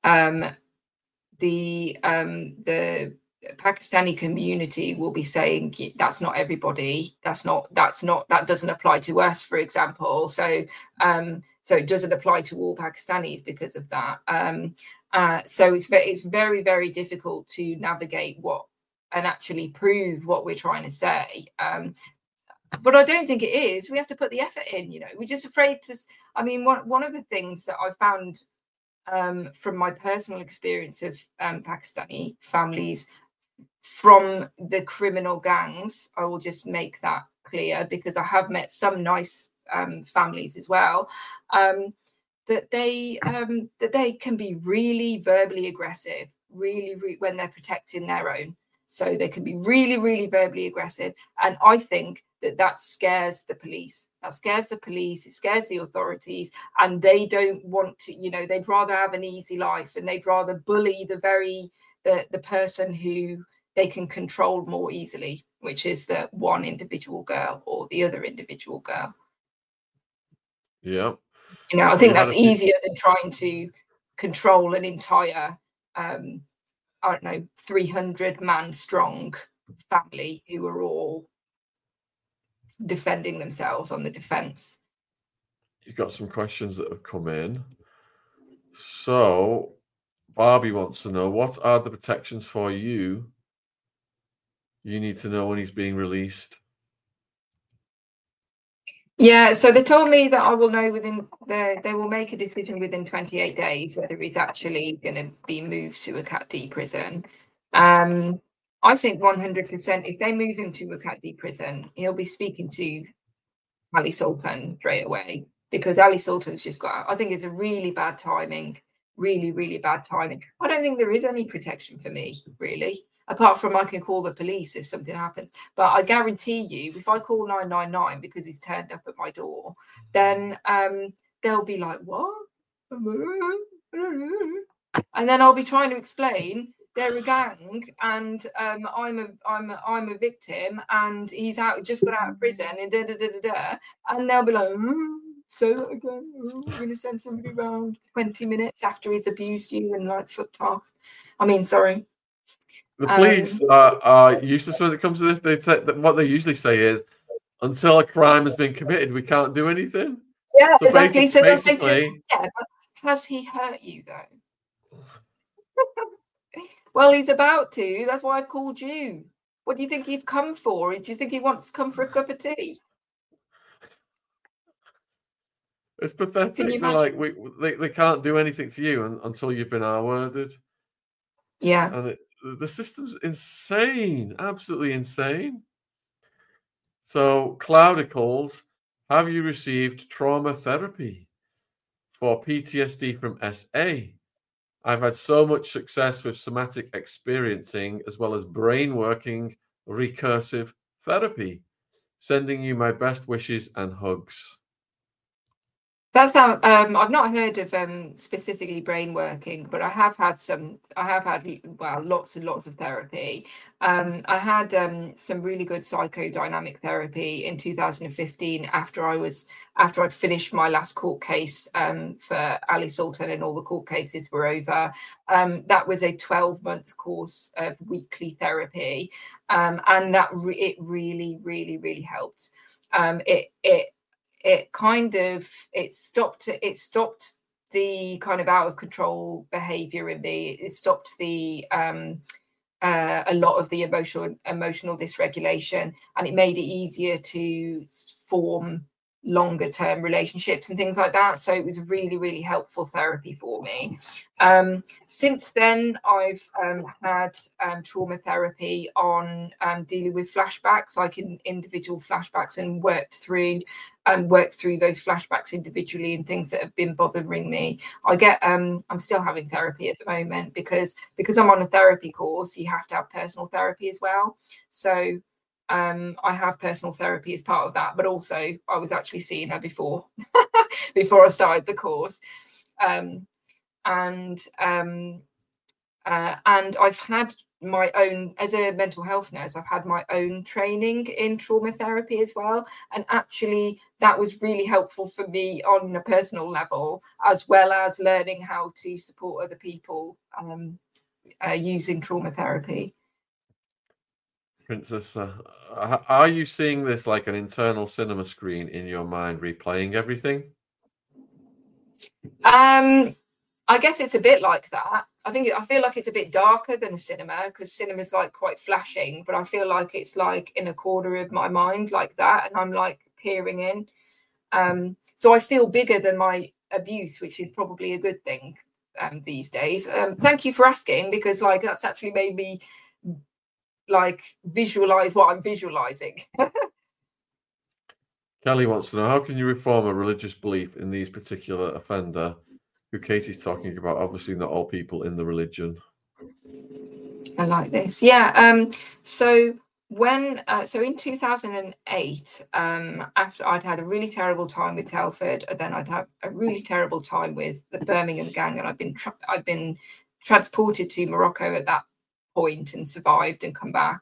the Pakistani community will be saying that's not everybody, that doesn't apply to us, for example. So it doesn't apply to all Pakistanis because of that. So it's very, very difficult to navigate and actually prove what we're trying to say. But I don't think it is. We have to put the effort in. We're just afraid to. I mean, one of the things that I found from my personal experience of Pakistani families from the criminal gangs, I will just make that clear, because I have met some nice families as well, that they can be really verbally aggressive, really when they're protecting their own. So they can be really, really verbally aggressive. And I think that scares the police. It scares the authorities, and they don't want to, they'd rather have an easy life, and they'd rather bully the person who they can control more easily, which is the one individual girl or the other individual girl. Yeah. I think that's easier than trying to control an entire 300-man strong family who are all defending themselves on the defense. You've got some questions that have come in. So Barbie wants to know, what are the protections for you need to know when he's being released? Yeah, so they told me that I will know they will make a decision within 28 days whether he's actually going to be moved to a Cat D prison. I think 100% if they move him to a Cat D prison, he'll be speaking to Ali Sultan straight away, because Ali Sultan's just got, I think it's a really bad timing, really, really bad timing. I don't think there is any protection for me, really, apart from I can call the police if something happens. But I guarantee you, if I call 999 because he's turned up at my door, then they'll be like, what? And then I'll be trying to explain they're a gang, and I'm a victim, and he's just got out of prison, and and they'll be like, say that again. We're going to send somebody around 20 minutes after he's abused you and like fucked off. I mean, sorry. The police are useless when it comes to this. They say that what they usually say is, until a crime has been committed, we can't do anything. Yeah, So exactly. So they'll say, basically, yeah, but has he hurt you though? Well, he's about to. That's why I called you. What do you think he's come for? Do you think he wants to come for a cup of tea? it's pathetic. Can you They're imagine? like, they can't do anything to you until you've been R-worded. Yeah. And the system's insane, absolutely insane. So, Cloudicles, have you received trauma therapy for PTSD from SA? I've had so much success with somatic experiencing as well as brain working recursive therapy. Sending you my best wishes and hugs. That's how I've not heard of specifically brain working, but I have had lots and lots of therapy. I had some really good psychodynamic therapy in 2015 after I'd finished my last court case for Ali Sultan, and all the court cases were over. That was a 12-month course of weekly therapy, and that it really, really, really helped. It stopped the kind of out of control behavior in me. It stopped a lot of the emotional dysregulation, and it made it easier to form longer term relationships and things like that. So it was really, really helpful therapy for me. Since then, I've had trauma therapy on dealing with flashbacks, like individual flashbacks, and worked through those flashbacks individually and things that have been bothering me. I'm still having therapy at the moment because I'm on a therapy course. You have to have personal therapy as well. So I have personal therapy as part of that, but also I was actually seeing her before I started the course. And I've had my own, as a mental health nurse, I've had my own training in trauma therapy as well. And actually that was really helpful for me on a personal level, as well as learning how to support other people using trauma therapy. Princess, are you seeing this like an internal cinema screen in your mind, replaying everything? I guess it's a bit like that. I feel like it's a bit darker than a cinema, because cinema's like quite flashing, but I feel like it's like in a corner of my mind like that, and I'm like peering in. So I feel bigger than my abuse, which is probably a good thing these days. Thank you for asking, because like that's actually made me like visualize what I'm visualizing. Kelly wants to know, how can you reform a religious belief in these particular offender, who Katie's talking about? Obviously not all people in the religion. I like this. Yeah. So in 2008, after I'd had a really terrible time with Telford, then I'd had a really terrible time with the Birmingham gang, and I'd been transported to Morocco at that point and survived and come back.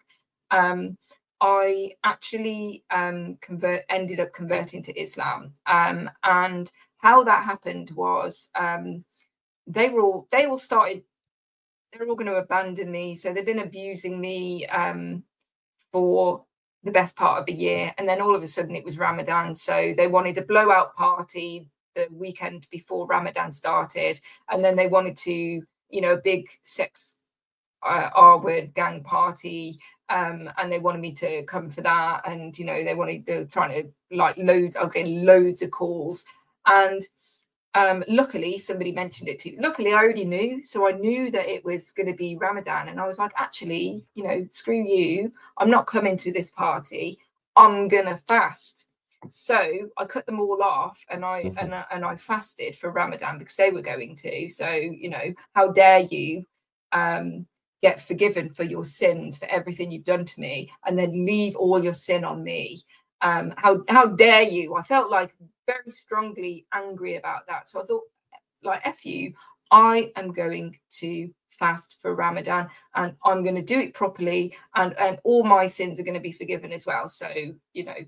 I actually ended up converting to Islam, and how that happened was they were all going to abandon me. So they've been abusing me for the best part of a year, and then all of a sudden it was Ramadan, so they wanted a blowout party the weekend before Ramadan started, and then they wanted to, a big sex R-word gang party, and they wanted me to come for that, and they're trying to like loads. I was getting loads of calls, and luckily somebody mentioned it to me. Luckily I already knew, so I knew that it was going to be Ramadan, and I was like, actually, screw you, I'm not coming to this party, I'm gonna fast. So I cut them all off, and I fasted for Ramadan because they were going to. So how dare you get forgiven for your sins, for everything you've done to me, and then leave all your sin on me. How dare you? I felt like very strongly angry about that. So I thought, like, F you, I am going to fast for Ramadan, and I'm going to do it properly, and all my sins are going to be forgiven as well. So, you know,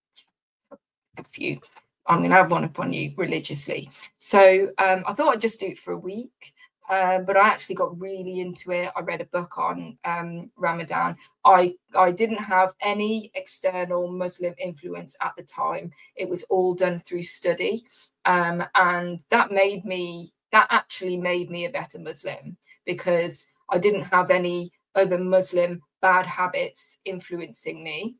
I'm going to have one upon you religiously. So I thought I'd just do it for a week. But I actually got really into it. I read a book on Ramadan. I didn't have any external Muslim influence at the time. It was all done through study. And that actually made me a better Muslim, because I didn't have any other Muslim bad habits influencing me.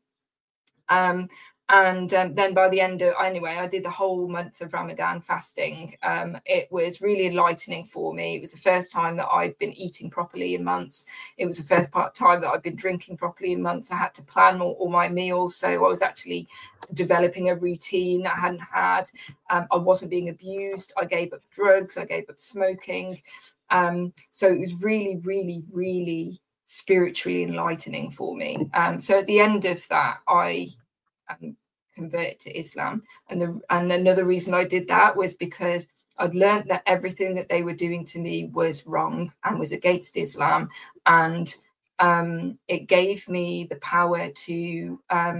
And then by the end of, anyway, I did the whole month of Ramadan fasting. It was really enlightening for me. It was the first time that I'd been eating properly in months. It was the first time that I'd been drinking properly in months. I had to plan all my meals. So I was actually developing a routine that I hadn't had. I wasn't being abused. I gave up drugs. I gave up smoking. So it was really, really, really spiritually enlightening for me. So at the end of that, I converted to Islam, and another reason I did that was because I'd learned that everything that they were doing to me was wrong and was against Islam, and it gave me the power to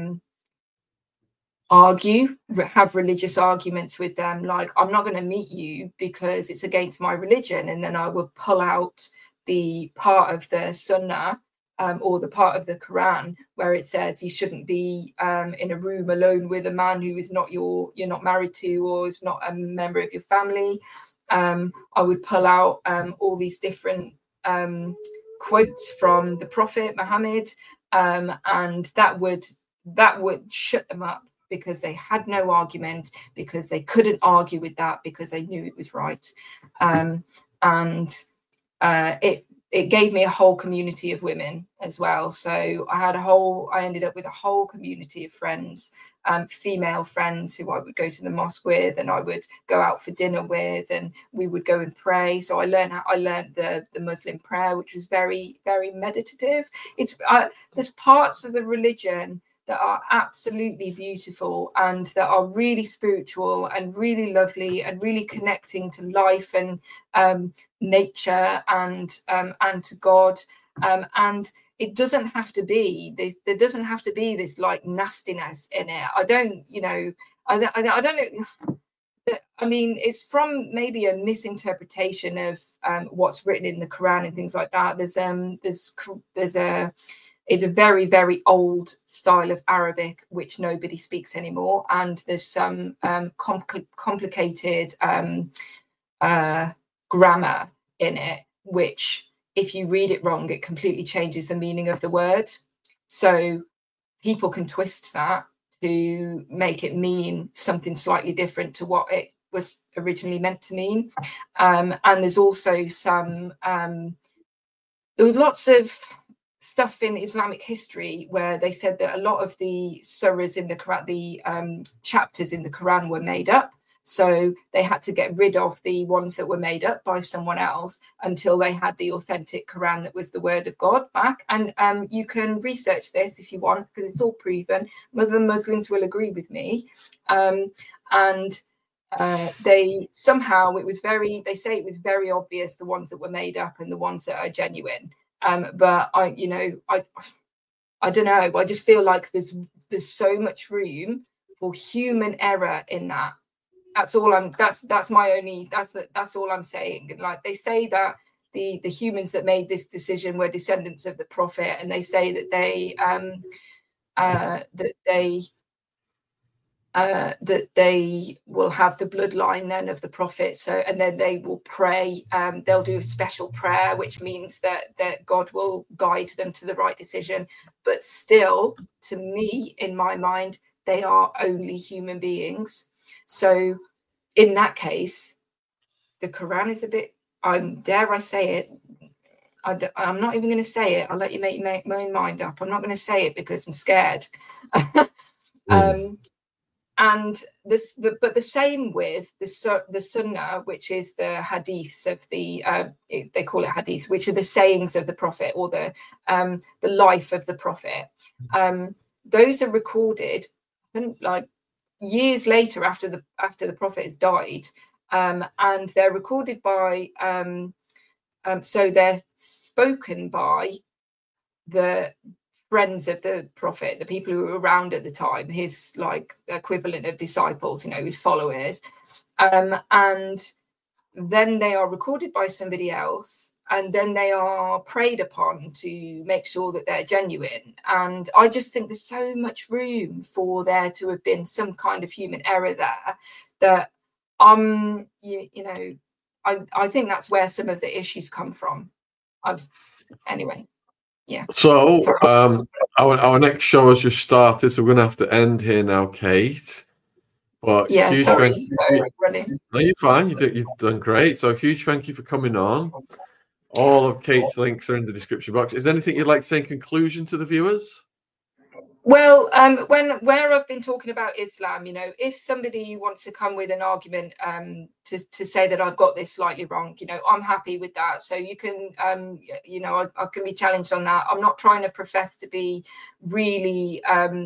argue, have religious arguments with them, like, I'm not going to meet you because it's against my religion, and then I would pull out the part of the Sunnah or the part of the Quran where it says you shouldn't be in a room alone with a man who is not you're not married to, or is not a member of your family. I would pull out all these different quotes from the Prophet Muhammad, and that would shut them up, because they had no argument, because they couldn't argue with that, because they knew it was right. It gave me a whole community of women as well. So I ended up with a whole community of friends, female friends who I would go to the mosque with, and I would go out for dinner with, and we would go and pray. So I learned the Muslim prayer, which was very, very meditative. There's parts of the religion that are absolutely beautiful and that are really spiritual and really lovely and really connecting to life and nature and to God, and it doesn't have to be this. There doesn't have to be this like nastiness in it. I don't know. I mean, it's from maybe a misinterpretation of what's written in the Quran and things like that. It's a very, very old style of Arabic, which nobody speaks anymore. And there's some complicated grammar in it, which if you read it wrong, it completely changes the meaning of the word. So people can twist that to make it mean something slightly different to what it was originally meant to mean. And there's also there was lots of stuff in Islamic history where they said that a lot of the surahs in the Quran, the chapters in the Quran, were made up. So they had to get rid of the ones that were made up by someone else until they had the authentic Quran that was the word of God back. And you can research this if you want, because it's all proven. Other Muslims will agree with me. They somehow, they say it was very obvious, the ones that were made up and the ones that are genuine. But I don't know. I just feel like there's so much room for human error in that. That's all I'm saying. Like, they say that the humans that made this decision were descendants of the Prophet, and they say that they will have the bloodline then of the Prophet. So, and then they will pray. They'll do a special prayer, which means that God will guide them to the right decision. But still, to me, in my mind, they are only human beings. So in that case, the Quran is a bit, dare I say it, I'm not even going to say it. I'll let you make my own mind up. I'm not going to say it because I'm scared. And but the same with the Sunnah, which is the hadiths of they call it hadith, which are the sayings of the Prophet, or the life of the Prophet. Those are recorded like years later after the Prophet has died, and they're recorded by, so they're spoken by the friends of the prophet, the people who were around at the time, his like equivalent of disciples, his followers, and then they are recorded by somebody else, and then they are preyed upon to make sure that they're genuine. And I just think there's so much room for there to have been some kind of human error there, that I think that's where some of the issues come from. Anyway, yeah. So our next show has just started, so we're going to have to end here now, Kate. But yeah, huge sorry no, you're fine. You've done great. So huge thank you for coming on. All of Kate's links are in the description box. Is there anything you'd like to say in conclusion to the viewers? Well, where I've been talking about Islam, if somebody wants to come with an argument to say that I've got this slightly wrong, I'm happy with that. So you can, I can be challenged on that. I'm not trying to profess to be really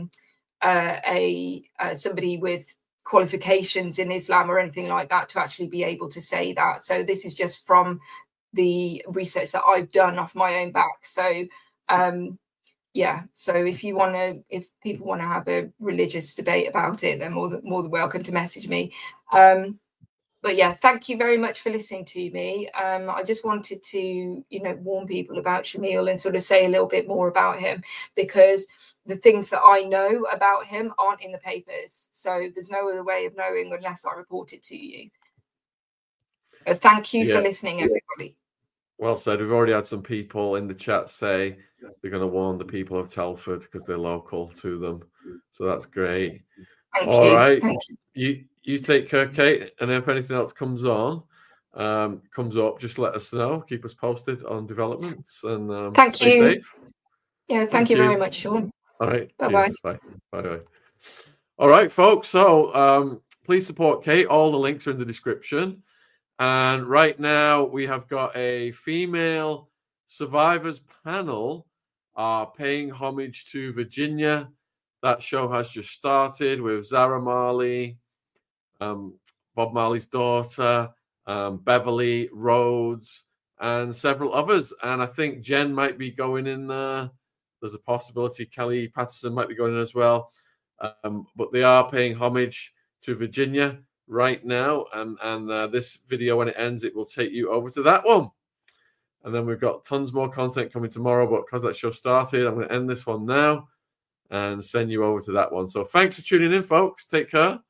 somebody with qualifications in Islam or anything like that to actually be able to say that. So this is just from the research that I've done off my own back. So yeah, so if people want to have a religious debate about it, they're more than welcome to message me. But yeah, thank you very much for listening to me. I just wanted to, warn people about Shamil and sort of say a little bit more about him, because the things that I know about him aren't in the papers. So there's no other way of knowing unless I report it to you. So thank you for listening, everybody. Well said. We've already had some people in the chat say they're going to warn the people of Telford because they're local to them. So that's great. All right. You take care, Kate. And if anything else comes up, just let us know. Keep us posted on developments. And thank you. Safe. Yeah, thank you very much, Sean. All right. Bye-bye. Bye. All right, folks. So please support Kate. All the links are in the description. And right now we have got a female survivors panel paying homage to Virginia. That show has just started with Zara Marley, Bob Marley's daughter, Beverly Rhodes, and several others. And I think Jen might be going in there. There's a possibility Kelly Patterson might be going in as well. But they are paying homage to Virginia right now, and this video, when it ends, it will take you over to that one. And then we've got tons more content coming tomorrow, but because that show started, I'm going to end this one now and send you over to that one. So thanks for tuning in, folks. Take care.